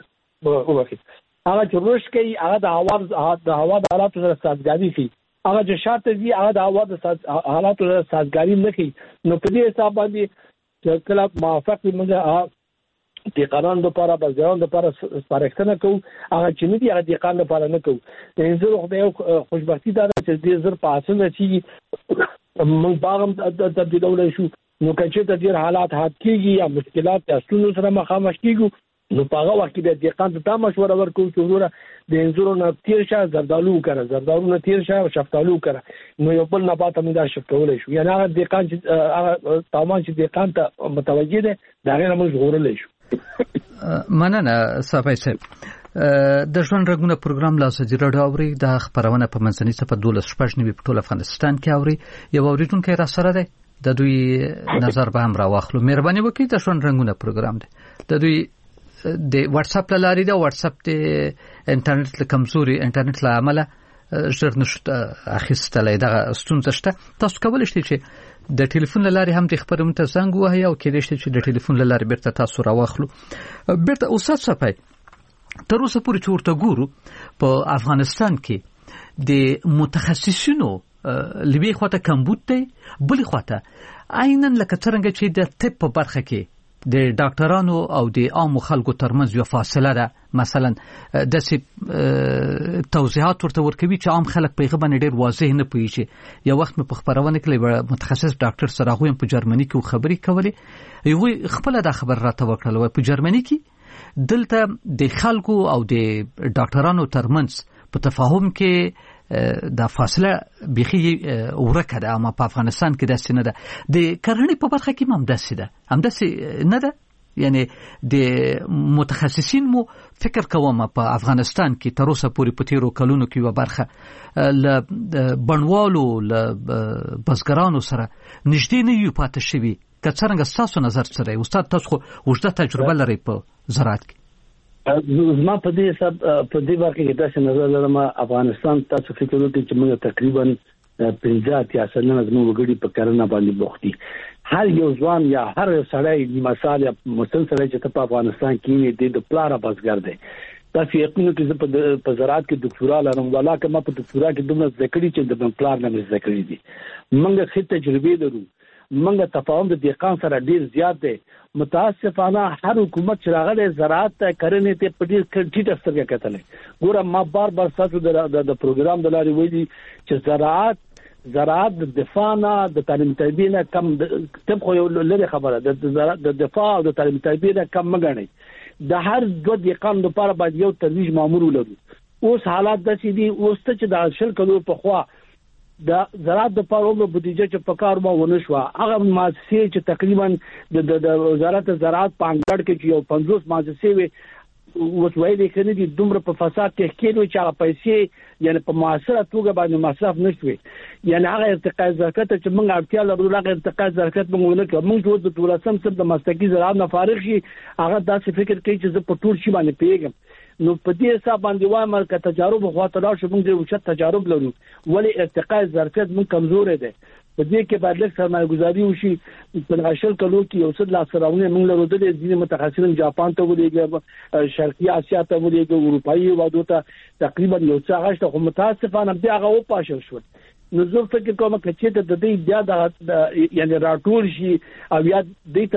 Speaker 3: هغه چې رشد کوي هغه د هوا د حالاتو سره سازګاري کوي. هغه چې شاته دي هغه د هوا د حالاتو سره سازګاري نه کوي. نو په دې حساب باندې کله موافق موږ د قانون لپاره بازارون لپاره سپارښتنه کوو هغه چې نه دي هغه د قانون لپاره نه کوو. زه خو یو خوشبختی دا چې دې زر په اساس چې موږ باغم تبدیلولای شو. نو کچې ته ډیر حالات حاد کیږي یا مشکلات یا ستونزو سره مخامخ کیږو نو په هغه وخت کې د قانون ته مشوره ورکوو چې وروره د انځورو نه تیر شه زردالو کړه زردالو نه تیر شه شفتالو کړه نو یو بل نبات هم دا شفت کولای شو. یعنی هغه د قانون چې هغه تمام چې د قانون ته متوجه ده دا غیر موږ غوړلای شو.
Speaker 2: مننه صافی صاحب. د ژوند رګونه پروګرام لا ازادي راډیو اوري د خبرونه په منځنۍ صفه 12 په ټول افغانستان کې اوري. یو اوریدونکو را سره ده د دوی نظر به هم راواخلو. مهرباني وکړئ د ژوند رګونه پروګرام ده د دوی د واتس اپ لارې دا واتس اپ د انټرنیټ له کمزوري انټرنیټ له عمله ژر نشته اخیستلای دا ستونزه شته. تاسو کولای شئ چې د ټلیفون لارې هم د خبرونو ته زنګ وهئ او کېدای شي چې د ټلیفون لارې بیرته تاسو راواخلو. بیرته استاد صافی تر اوسه پورې چې ورته ګورو په افغانستان کې د متخصصینو لوی خواته کمبود دی بلې خواته عیناً لکه څرنګه چې د طب په برخه کې د ډاکټرانو او د عامو خلکو ترمنځ یو فاصله ده. مثلا داسې توضیحات ورته ورکوي چې عام خلک په هغه باندې ډېر واضح نه پوهېږي. یو وخت مې په خبرونه کې متخصص ډاکټر سره هغوی هم په جرمني کې خبرې کولې. هغوی خپله دا خبر راته وکړله وایي په جرمني کې دلته د خلکو او د ډاکټرانو ترمنځ په تفاهم کې د فاصله بيخي ورکه ده، اما په افغانستان کې داسې نه ده. د کرنې په برخه کې هم داسې نه ده. یعنی د متخصصین مو فکر کوم په افغانستان کې تر اوسه پورې په تیرو کلونو کې و برخه ل بڼوالو ل بزګرانو سره نږدې نه یو پاتې شوی. که څنګه تاسو نظر سره استاد، تاسو وجده تجربه لري په زراعت کې؟
Speaker 3: زما په دې حساب په دې واقع کې تاسو نظر لرم افغانستان تاسو فکر وکړئ چې موږ تقریبا 50% زموږ وګړي په کرنه باندې بوخت دي. هر یو ځوان یا هر سړی مثال یا مسلسل چې په افغانستان کې د پلار بزګر دی. تاسو یقینو کې په زراعت کې دکتورا لرم، ولاکه ما په دکتورا کې دومره ذکرې چې د پلار نه ذکرې دي. موږ ښه تجربه لرو، موږ تفاهم د دقیقان سره ډیر زیات دی. متاسفانه هر حکومت چې راغلی زراعت ته کرنې ته په ډیر ټیټه سترګه کتلې. ګوره ما بار تاسو د پروګرام د لارې ویلي چې زراعت د دفاع نه د تعلیم تربیه نه کم تم خو یو لري خبره د دفاع او د تعلیم تربیه نه کم مګنئ. د هر دوه دقیقان لپاره باید یو ترویج مامور ولرو. اوس حالات داسې دي اوس ته چې د 10 کلو په خوا د زراعت د پاره بودیجه چې په کار ما ونه شو، هغه مؤسسې چې تقریبا د وزارت زراعت په انګړ کې چې یو 50 مؤسسې وي وسوي کنه دي دومره په فساد کې کېدو چې هغه پیسې یعنی په معاصره توګه باندې مصرف نشوي. یعنی هغه ارتقاء ظرفیت چې موږ اړتیا لرو هغه ارتقاء ظرفیت موږ نه کوو. موږ د ټولسم سره د مسلکي زراعت نه فارغ شي هغه داسې فکر کوي چې زه په ټول شي باندې پیګم. نو په دې حساب باندې وایم چې تجارب خواته لا شو موږ ډېر وشت تجارب لرو، ولی ارتقاء ظرفیت موږ کمزور دي. په دې کې باید لږ سرمایه گذاري وشي. په 10 کلو کې یو څه لا سراونه موږ لرو د دې متخصصین جاپان ته ولېږي، شرقي اسیا ته ولېږي، اروپایي هیوادو ته تقریبا یو څه غشته، خو متاسفانه بیا هغه و پاشل شو. نو زه فکر کوم چې د دې بیا د یعنی راټول شي او یا د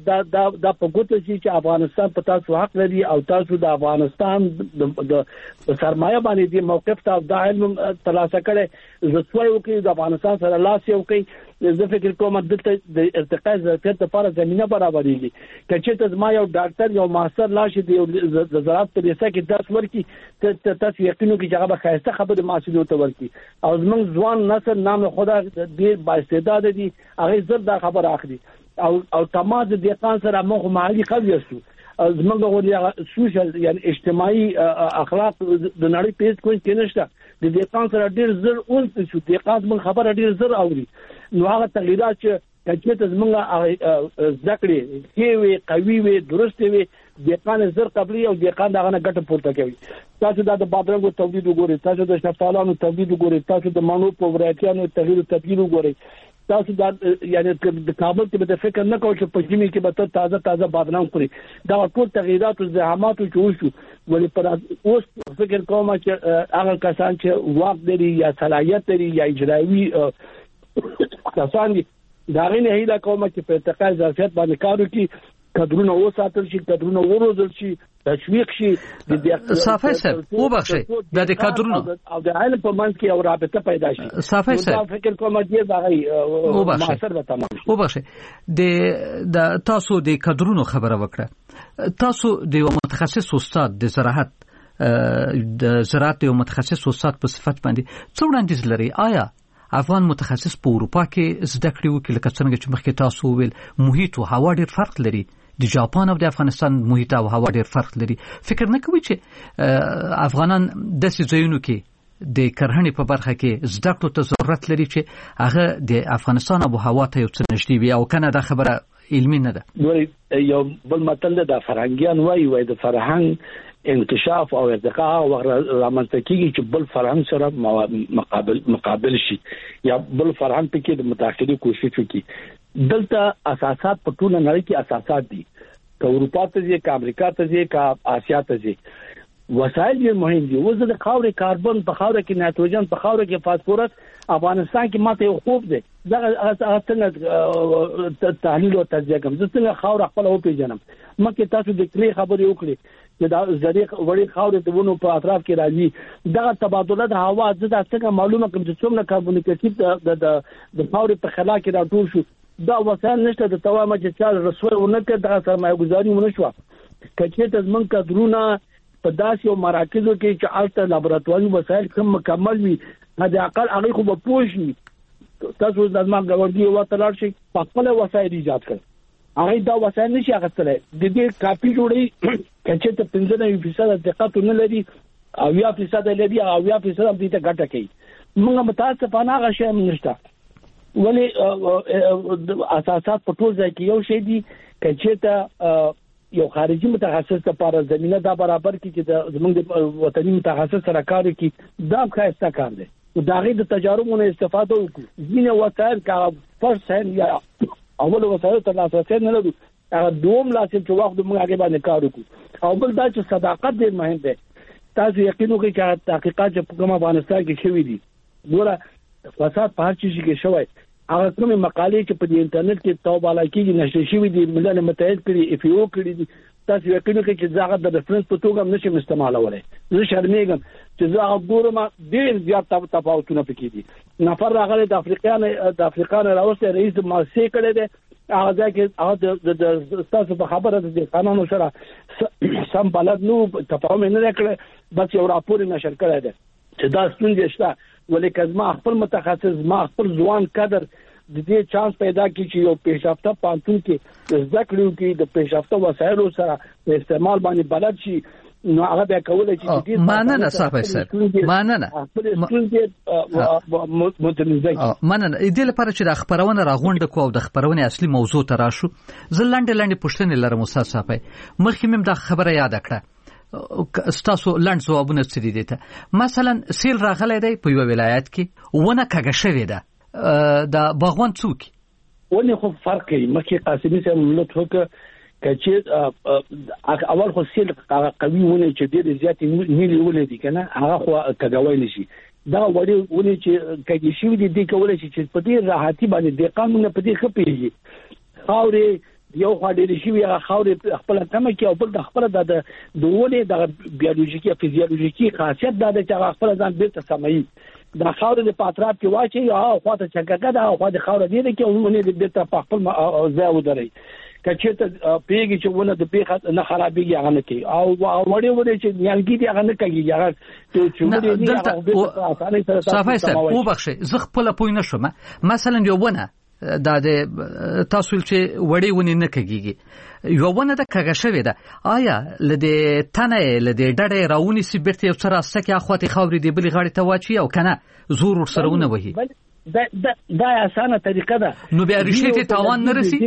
Speaker 3: دا په ګوته شي چې افغانستان په تاسو حق لري او تاسو د افغانستان د سرمایه باندې د موقف ته د علم ترلاسه کړي زه څوی وکړي د افغانستان سره لاس یو کوي. زه فکر کوم د ارتقاء ظرفیت لپاره زمينه برابرېږي. کچې ته ما یو ډاکټر یو ماستر لاشي د زراعت په لیسه کې درس ورکړي ته تاسو یقینو کې هغه به خاصه خبره محصول ته ورکړي. او زمونږ ځوان نسل نام خدا ډیر با استعداد دي، هغه زر دا خبر اخلي او تماز د دقان سره موږ معالي قوي یو زمونږ غوړي سوشل یعنی اجتماعي اخلاق د نړۍ پیژ کوی کې نشته. د دقان سره ډیر زر اون شو دقات من خبره ډیر زر اوري. نو هغه تغیرات چې زمونږ ذکرې کیوي قوي وي درست وي دقان زر قبلي او دقان دغه نه ګټه پورته کوي. تاسو د بادرنګو تولید وګورئ، تاسو د شفتالانو تولید وګورئ، تاسو د مڼو په ورایټیانو تغیر وګورئ، تاسو دا یعنی د کابل کې به فکر نه کوئ چې په جمی کې به تازه بادرنګ خوري. دا ټول تغیرات او زحمات چې وشو ولې پر اوس فکر کوم چې هغه کسان چې واک لري یا صلاحیت لري یا اجرایي کسان دي دا غینه هیله کوم چې په ارتقاء ظرفیت باندې کار وکړي، کډرونه وساتل شي، کډرونه وروزل شي، تشویق شي. د
Speaker 2: صافي صاحب وبخښي د کډرونو
Speaker 3: او د علم په منځ کې او رابطه پیدا شي.
Speaker 2: صافي صاحب
Speaker 3: فکر کوم چې دا غي معاصر به تمام شي.
Speaker 2: وبخښي د تاسو د کډرونو خبره وکړه. تاسو د متخصص استاد د زراعت یو متخصص استاد په صفت باندې څو وړاندیز لري؟ آیا افغان متخصص په اروپا کې زده کړې وکړي لکه څنګه چې مخکې تاسو ویل محیط او هوا ډېر فرق لري، د جاپان او د افغانستان محیط او هوا ډېر فرق لري؟ فکر نه کوي چې افغانان داسې ځایونو کې د کرهڼې په برخه کې زده کړو ته ضرورت لري چې هغه د افغانستان او هوا ته یو څه نږدې وي؟ او کنه دا خبره علمي نه ده.
Speaker 3: یو بل متل د فرهنګیان وایي د فرهنګ انکشاف او ارتقاء او رامنځته کیږي چې بل فرهنګ سره مقابل شي یا بل فرهنګ کې د متأخري کوشش وکړي. دلته اساسات په ټول نړۍ کې اساسات دي، که اروپا ته ځي، که امریکا ته ځي، که آسیا ته ځي. وسایل یې مهم دي. اوس د خاورې کاربن په خاورې کې نایتروجن په خاورې کې فاسفورس افغانستان کې ماته یو خوب دی. دا څنګه تحلیل او تجزیه کوم؟ زه څنګه خاور خپل او پیژنم؟ مکه تاسو د کلی خبرې وکړي چې دا زریق وړي خاورې ته ونه په اطراف کې راځي. دا تبادله د هوا زده څنګه معلومه کوم چې څومره کاربن ډای اکساید د خاورې په خلا کې راټول شو. دا وسایل نشته د توامه چې چا رسوي ونه کړ، دا سرمایه گذاري ونه شو. کچې ته زمونږ کډرونه په داسې یو مراکزو کې چې الته لابراتواري وسایل کوم مکمل وي د اقل هغه خو به پوښي تاسو د ځما غوړګي وته لاړ شي په خپل وسایل ایجاد کړئ هغه دا وسایل نشي اخیستلای د دې کاپی جوړي کچې ته 15% دقت نه لري او 10% لري او 10% دې ته ګټه کوي موږ متاسفانه هغه شی نشته ولی اساسات په ټول ځای کې یو شی دي کچې ته یو خارجي متخصص لپاره زمينه دا برابر کی چې زموږ وطني متخصص سره کار کوي دا ښه کار دی او دا غي د تجاربونو استفاده وکړو ځینې وسایل کا فرست هند یا اول وسایل ته لاسرسي نه لري هغه دوم لاسه چې وخت موږ هغه باندې کار وکړو او بل دا چې صداقت ډېر مهم دی تاسو یقین وکړئ چې تحقیقات چې په کوم افغانستان کې شوي دي ګوره فساد په هر چیز کې شوی هغه کومه مقالې چې په انټرنیټ کې توباله کېږي نشر شوی دي ملل متحد کړي اف یو کړي دي تاسو یقین وکړئ چې ځاګه د ریفرنس په توګه نشم استعمالولای زه شرمېږم چې زه ګورم ډېر زیات تفاوتونه پکې دي نفر راغلی د افریقا راوسته رئیس مؤسسې کړی دی هغه ځکه هغه د تاسو په خبره د قانون سره سم بلد نو تفاهم نه کړی بس یو راپور نشر کړی دی چې دا ستونزې شته ولې کزما خپل متخصص ما خپل ځوان کادر د دې چانس پیدا کی چې یو پیشرفته پانتون کې زده کړو کې د پیشرفته وسایلو سره په استعمال باندې بلد شي نو هغه به کولای چې
Speaker 2: دې ماننه صاحب سر ماننه مننه دې لپاره چې د خبرونه راغونډه کو او د خبرونه اصلي موضوع ته راشو زه لاندې پوښتنې لرم استاد صاحب مخکې مم د خبره یاد کړه ستاسو لاند ځوابونه څه دي ته مثلا سیل راغلی دی په یو ولایت کې ونه کګه شوی ده د باغوان څوک
Speaker 3: ونه خو فرق کوي مکه قاسمي سره ملت وکړه کچې اول خو سیل قوي ونه چې ډېر زیات نیلی ولې دي کنه هغه خو کګوي نشي دا وړي ونه چې کګي شي دي کولای شي چې په دې راحتي باندې د قانون په دې خپېږي خاورې یو خاډې شي یا خاورې خپل تمه کې او بل د خپل د ونه د بیولوژیکي فزیولوژیکي خاصیت د چې خپل ځان بیرته سمي د خاورې په اطراف کې واچي او خواته چکه ده او خواته خاورې دي کې ونه د بیرته په خپل ځای ودري کچې ته پیګي چې ونه د پیخه نه خرابېږي هغه نه کوي او وړي چې نیالګي دي هغه نه کوي هغه
Speaker 2: چې صافي سره وبخښه زه خپل پوی نشم مثلا یو ونه دا د تاسو چې وړي ونی نه کېږي یو ونه د کګه شوی ده آیا لدې تنه لدې ډډه راونی سی بیرته یو سره سکه اخواتي خاورې دی بلی غاړي ته واچي او کنه زور ورسرهونه وهي
Speaker 3: دا اسانه طریقه ده
Speaker 2: نو بیا ریشته تاوان نه رسی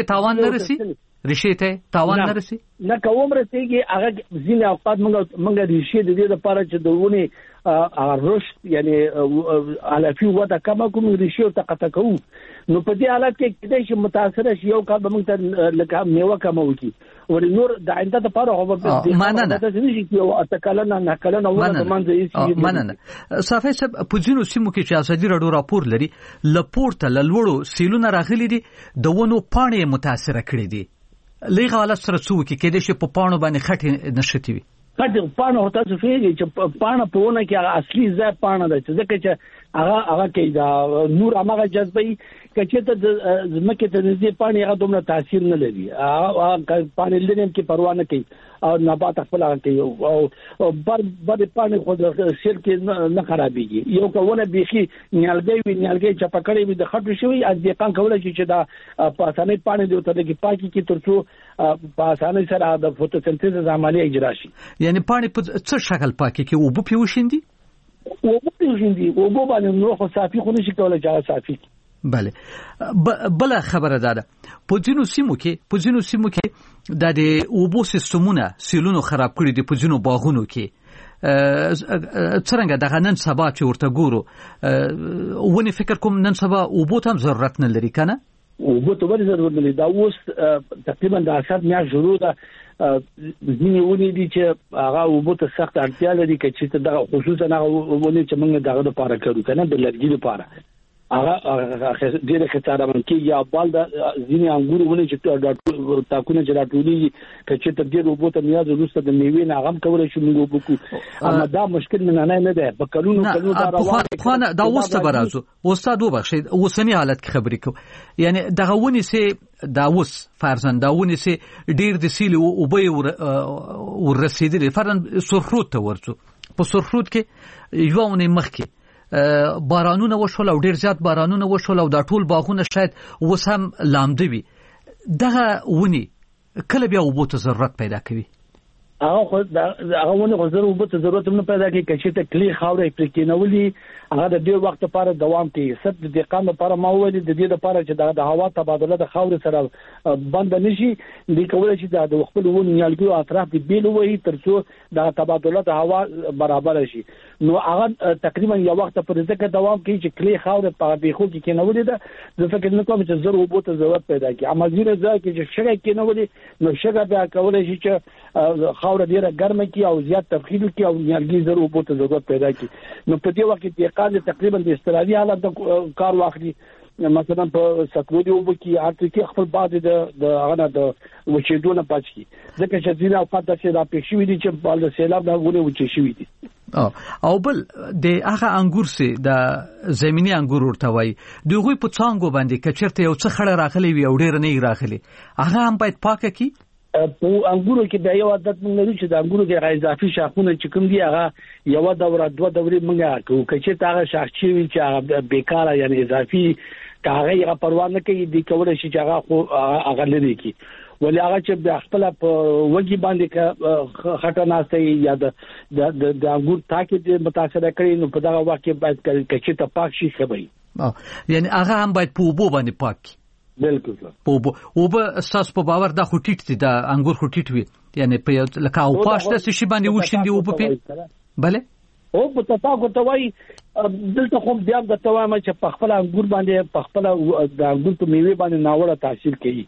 Speaker 2: ریشته تاوان نه رسی
Speaker 3: نه کوم رسیږي هغه ځینې اوقات موږ ریشته د دې لپاره چې دونه رشد یعنی علافي ودا کما کوم ریشته تقطع کوو نو په دې حالت کې کله چې متاثر شي یو کال به موږ ته لکه میوه کمو کی ور نور د آینده لپاره هو به
Speaker 2: مننه
Speaker 3: یو اتکلنه نه کلنه ودا منځ
Speaker 2: مننه صافي سب پوزینو سیمو کې چې ازادي راډیو راپور لري لپورته لوړو سیلونه راغلي دي دونو پاڼې متاثر کړي دي لږه حالت سره څوک کې د شي په پاڼو باندې خټه نشتی وي
Speaker 3: کله پاڼه هوته څه فيږي چې پاڼه په ونه کې اصلي ځای پاڼه ده چې ځکه چې هغه کې دا نور هغه جذبي کچې ته زمکه ته دې پاڼه هغه دومره تاثیر نه لري هغه پاڼه لنیم کې پروا نه کوي او نبات خپل کوي او بر پاڼه خود سیل کې نه خرابېږي یو کوونه بيخي نیالګي چې پکړې وي د خټو شوی از دې پان کوله چې دا په اسانه پاڼه دی ته کې پاکي کې ترڅو په اسانه سره د فوټوسنتز عملیه اجرا شي
Speaker 2: یعنی پاڼه په څه شکل پاکي کې او په پیوشندي
Speaker 3: او باندې نو خو صافي خو نشي کولای چې صافي
Speaker 2: بله بل خبره ده په ځینو سیمو کې د اوبو سیستمونه سیلونو خراب کړی دي په ځینو باغونو کې څنګه د نن سبا چې ورته ګورو ونی فکر کوم نن سبا اوبو ته ضرورت نه لري کنه
Speaker 3: اوبو ته ولې ضرورت نه لري دا اوس تقریبا د اخر میاشت شروع ده ځینې ونی دي چې هغه اوبو ته سخت اړتیا لري چې د خصوصا هغه ونی چې موږ دغه لپاره کړو کنه د لرګي لپاره هغه ډېر خطر منکي یا بال د ځینې انګورونه چې تاکونه چې راټولي کچې تر دې روبوت نیاز وروسته د میوې نه غم کولای شي موږ وکړو اما دا مشکل نه ده په کلونو دا روان
Speaker 2: دا وسته برازو استاد وبخښید اوسنی حالت کې خبرې کو یعنی دغه ونی سي دا اوس فرضاً دا ونی سي ډېر د سیل او به ورسېدل فرضاً سرخروت ته ورڅو په سرخروت کې یو نه مخ کې بارانونه وشول او ډیر زیات بارانونه وشول او دا ټول باغونه شاید اوس هم لامده وي دغه ونی کله بیا اوبو ته ضرورت پیدا کوي
Speaker 3: هغه ونه غوړ اوبو ته ضرورت نه پیدا کوي چې ته کلی خاورې پرې کېنولي هغه د ډیر وخت لپاره دوام کوي سب د دقیقاً لپاره ما ویل د دې لپاره چې د هوا تبادله د خاورې سره بند نشي د کولای شي د خپل ونې نیالګي اطراف دی بیل وي ترڅو د تبادله د هوا برابر شي نو هغه تقریبا یو وخت پر ځکه دوام کوي چې کلی خاورې په بیخو کې کېنولي ده د فکر نه کوم چې ضرورت اوبو ته ضرورت پیدا کوي اما ځینې ځای کې چې شګه کېنولي نو شګه بیا کولای شي چې خاور ډیره ګرمه کی او زیات تبخیر کی او نیالګي ضرورت اوبو ته ضرورت پیدا کوي نو په دې وخت کې تقریبا د استرالي حالت کار واخلي مثلا په سکرودي وبو کې اته کې خپل بعد د هغه د وچېدو نه پاتې کی ځکه چې ځینې اوقات چې را پېښ شوي دي چې په سیلاب نه غوړي وچې شوي دي
Speaker 2: او بل د هغه انګور سي د زميني انګور ورته وای دغه په څنګه باندې کچرته یو څه خړه راغلي وي او ډېر نه راغلي هغه هم باید پاکه کی
Speaker 3: په انګورو کې د یو عادت موږ لرو چې د انګورو کې اضافي شاخونه چې کوم دي هغه یو دوره دوه دورې موږ کوو چې هغه شاخچې وي چې هغه بیکاره یعنی اضافي هغه پروا نه کوي د کولای شي چې هغه لري کی ولې هغه چې د خپل په وګي باندې خټه ناشته یا د انګور تاکي د متاثر کړي نو په دغه واقع باید چې ته پاک شي خبري
Speaker 2: یعنی هغه هم باید په وبو باندې پاک
Speaker 3: بالکل
Speaker 2: او به اساس په باور دا خټیټ دي دا انګور خټیټ وي یعنی په لکه او پاشته شي باندې وښیندي او په bale
Speaker 3: او په تاسو ته وای دلته خو بیا د توامه چې په خپل انګور باندې په خپل د انګور په میوه باندې ناوړه تاثیر کوي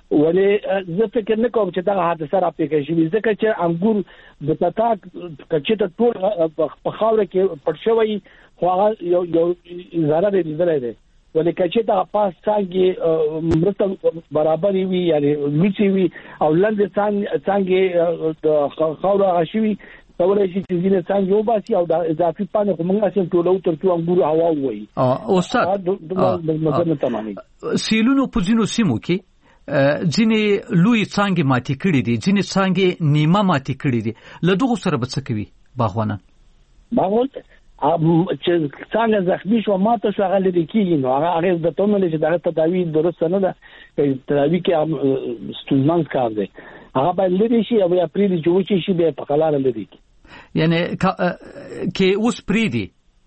Speaker 3: ولې زه فکر نه کوم چې دا حادثه را پیښ شي ځکه چې انګور د تاک کچې ته ټول په خاور کې پټ شوی خو هغه یو زړه دی درې ولې کچې ته پاس څنګه مرته برابر وي یعنی میچي وي او لاندې څنګه د خاور غشوي ولې چې ځینې څنګه یو باسي او د اضافي پانه کومه اسیم ټولو ترڅو انګور هوا وي
Speaker 2: استاد سیلونو په ځینو سیمو کې ځینې لوی څنګه ماتي کړي دي ځینې څنګه نیمه ماتي کړي دي له دغه سره به څه کوي باغوان
Speaker 3: چې څنګه زخمی شو ماته شو هغه لري کیږي نو هغه د تومل چې دغه تداوی درست نه ده تداوی کې ستونزمن کار دی هغه باید لري شي او یا پریدي جوړ شي به په قلاره لري
Speaker 2: یعنی کې اوس پریدي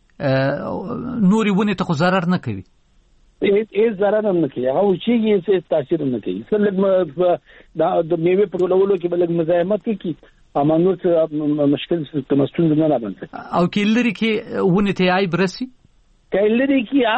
Speaker 2: نوري ونه ته ضرر نه کوي
Speaker 3: هیڅ ضرر نه کوي هغه چې هیڅ تاثیر نه کوي څلګ د میوه په ټولولو کې بلګ مزاحمت کوي اما نو مشکل تمستون نه لابنځي
Speaker 2: او کلری کې ونه ته آی برسي
Speaker 3: کلری کې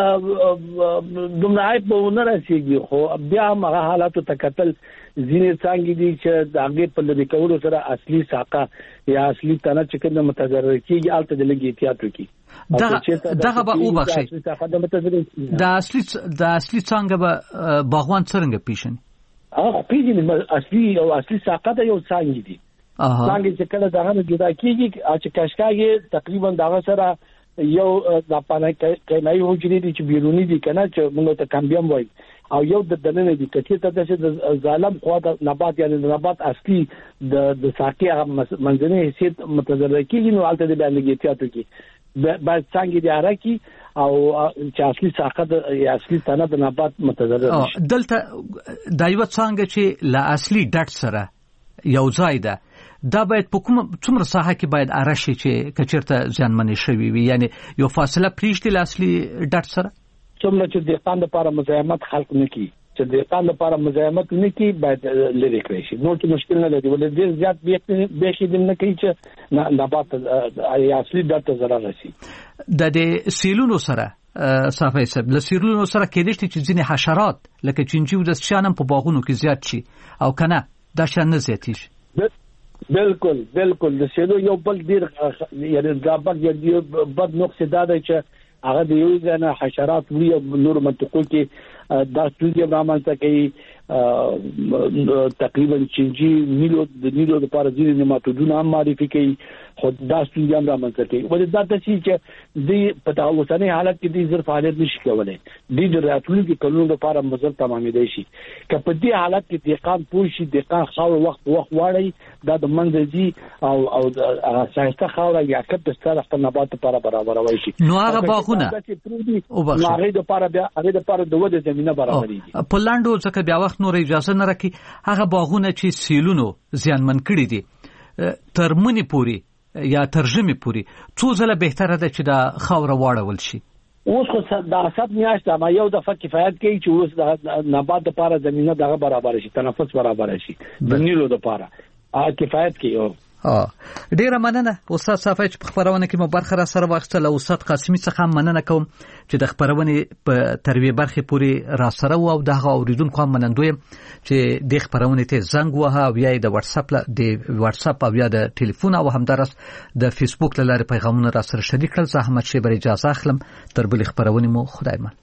Speaker 3: هم دومره آی په ونه راسيږي خو بیا هم هغه حالات ته قتل ځینې څنګه دي چې د هغه په لری کولو سره اصلي ساقه یا اصلي تنه چې کوم متضرر کیږي الته د لګي احتیاط وکړي
Speaker 2: دغه به او بخشي د اصلي څنګه به باغوان څنګه پیښن
Speaker 3: هغه پیږي اصلي ساقه د یو څنګه دي څنګه چې کله دغه جدا کیږي چې کاشکاګي تقریبا دغه سره یو د پانای کینای حجرې دي چې بیرونی دي کنه چې موږ ته کمبیم وای او یو د دننه دي چې ته د ظالم خو د نبات یعنی د نبات اصلي د ساقي منځنی حیثیت متضرر کیږي نو البته د باندې احتیاط وکړي بعد څنګه دي راکی او چې اصلي ساقه یا اصلي تنه د نبات متضرر شي
Speaker 2: دلته دایو څنګه چې لا اصلي ډټ سره یو ځای ده دا باید په کوم څومره ساحه کې باید ارشي چې کچرته ځانمنې شوي وي یعنی یو فاصله پریشتي اصلي ډټ سره
Speaker 3: څومره چې د قانون لپاره مزاحمت خلق نه کی چې د قانون لپاره مزاحمت نه کی باید لری کړی شي نو څه مشکل نه لري ولې ډیر زیات به شي نه کوي چې نبات اصلي ډټ ضرر رسي
Speaker 2: د سیلونو سره صافي سب له سیلونو سره کې دي چې ځینې حشرات لکه چنجي د شانم په باغونو کې زیات شي او کنه دا شان نه زیاتی شي
Speaker 3: بالکل د سیلو یو بل ډیر یعنی دا بد نقص دا دی چې هغه د یو ځنه حشرات وی نور منطقو کې دا ستونزې رامنځته کوي تقریبا چینجی نیلو د پاره ځینې نیماتودونه هم معرفي کوي خو دا ستونزې هم رامنځته کوي ولې دا د چې د په اوسنۍ حالت کې د زر فعالیت نشي کولای د راتلونکي کلونو لپاره مزل تمامېدای شي که په دې حالت کې دقیقاً پوه شي دقیقاً خاور وخت واړی دا د منځي او ساينسته خاور یا کټ ستاره خپل نبات لپاره برابروي شي
Speaker 2: نو هغه باغونه
Speaker 3: او هغه د لپاره د وده زمينه برابرېږي
Speaker 2: په لاندو ځکه بیا وخت نور اجازه نه راکې هغه باغونه چې سیلونو زیانمن کړي دي ترمنې پوری یا ترجمه پوری څو ځله بهتره ده چې دا خاور واړول شي
Speaker 3: اوس خو دا 7 میاشت ما یو دفعه کفایت کوي چې اوس د نبات لپاره زمينه دغه برابر شي تنفس برابر شي د نیلو لپاره کفایت کوي
Speaker 2: ډیره مننه استاد صافی چې په خبرونه کې مو برخه را سره واخیستله استاد قاسمی څخه مننه کوم چې د خبرونه په ترویج برخه پوری را سره او دغه اوریدونکو هم منندوی چې د خبرونه ته زنګ وها او یا د واتس اپ او یا د ټلیفون او همدارس د فیسبوک لاره پیغامونه را سره شریک کړل زه احمد شیبر اجازه اخلم تر بل خبرونه مو خدای مان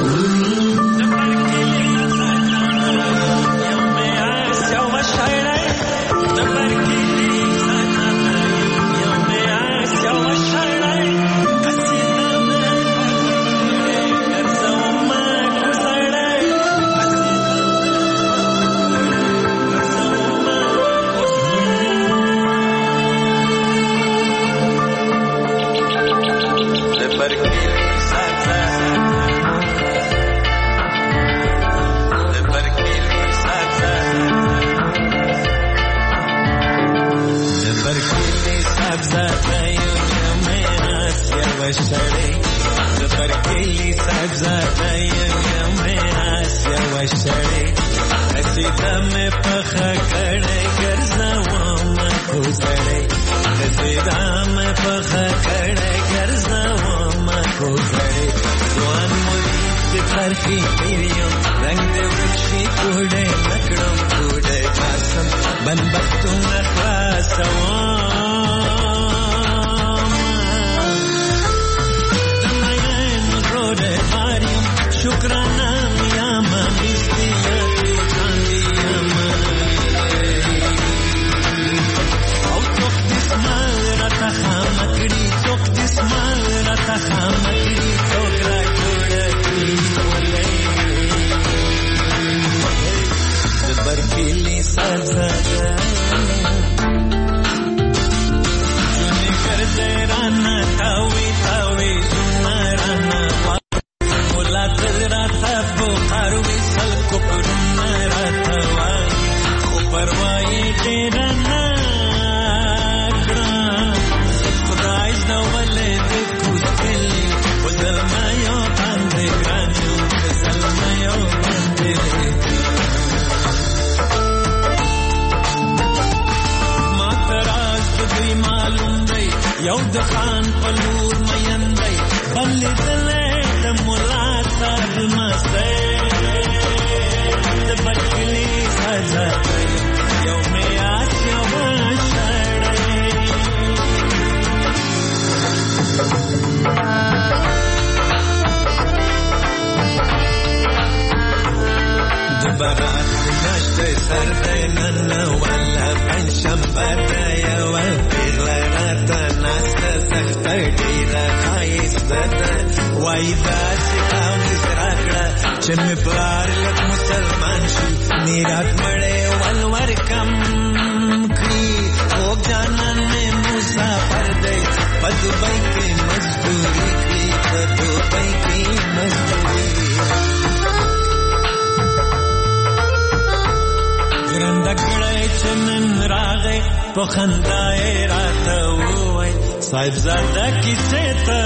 Speaker 9: صاحب زاده کیسه ته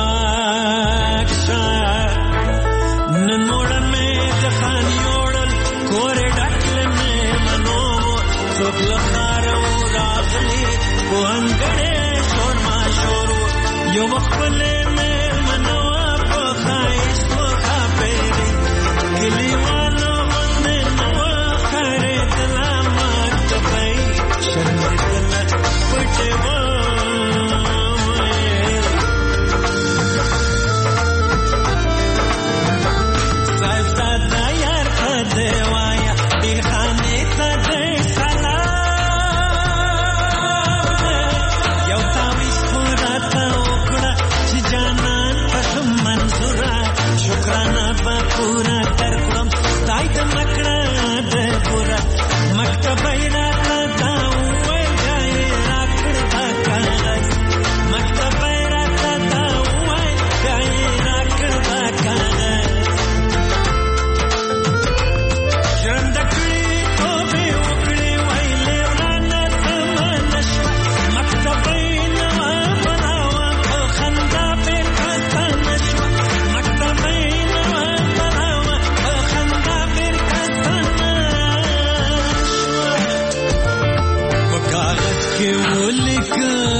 Speaker 9: واکشا نن موړه مې د خان یوړل کور ډکل مې منو څوک لخر راغلی وانګړې شور ما شور یو خپل مې منو په خایس په خپېری کلیوانو باندې نو خره دلامت پي شرمت پټه دیوایا ډیر خانه ته دې سلام یو تاویز خورات وکړه چې جانان پښم منظورا شکرانه به پورا درکړم ستای د مکړه د پورا مکتب راته دا وای ځای راکړ دا کاغذ مکتب راته دا وای ځای راکړ دا کاغذ ژوند کړی توبه وکړي وایلې ورانه سمانه شوه مکتب نه بلاوه او خندا په کاستانه شوه مکتب نه بلاوه او خندا په کاستانه شوه په کاغذ کې ولیکل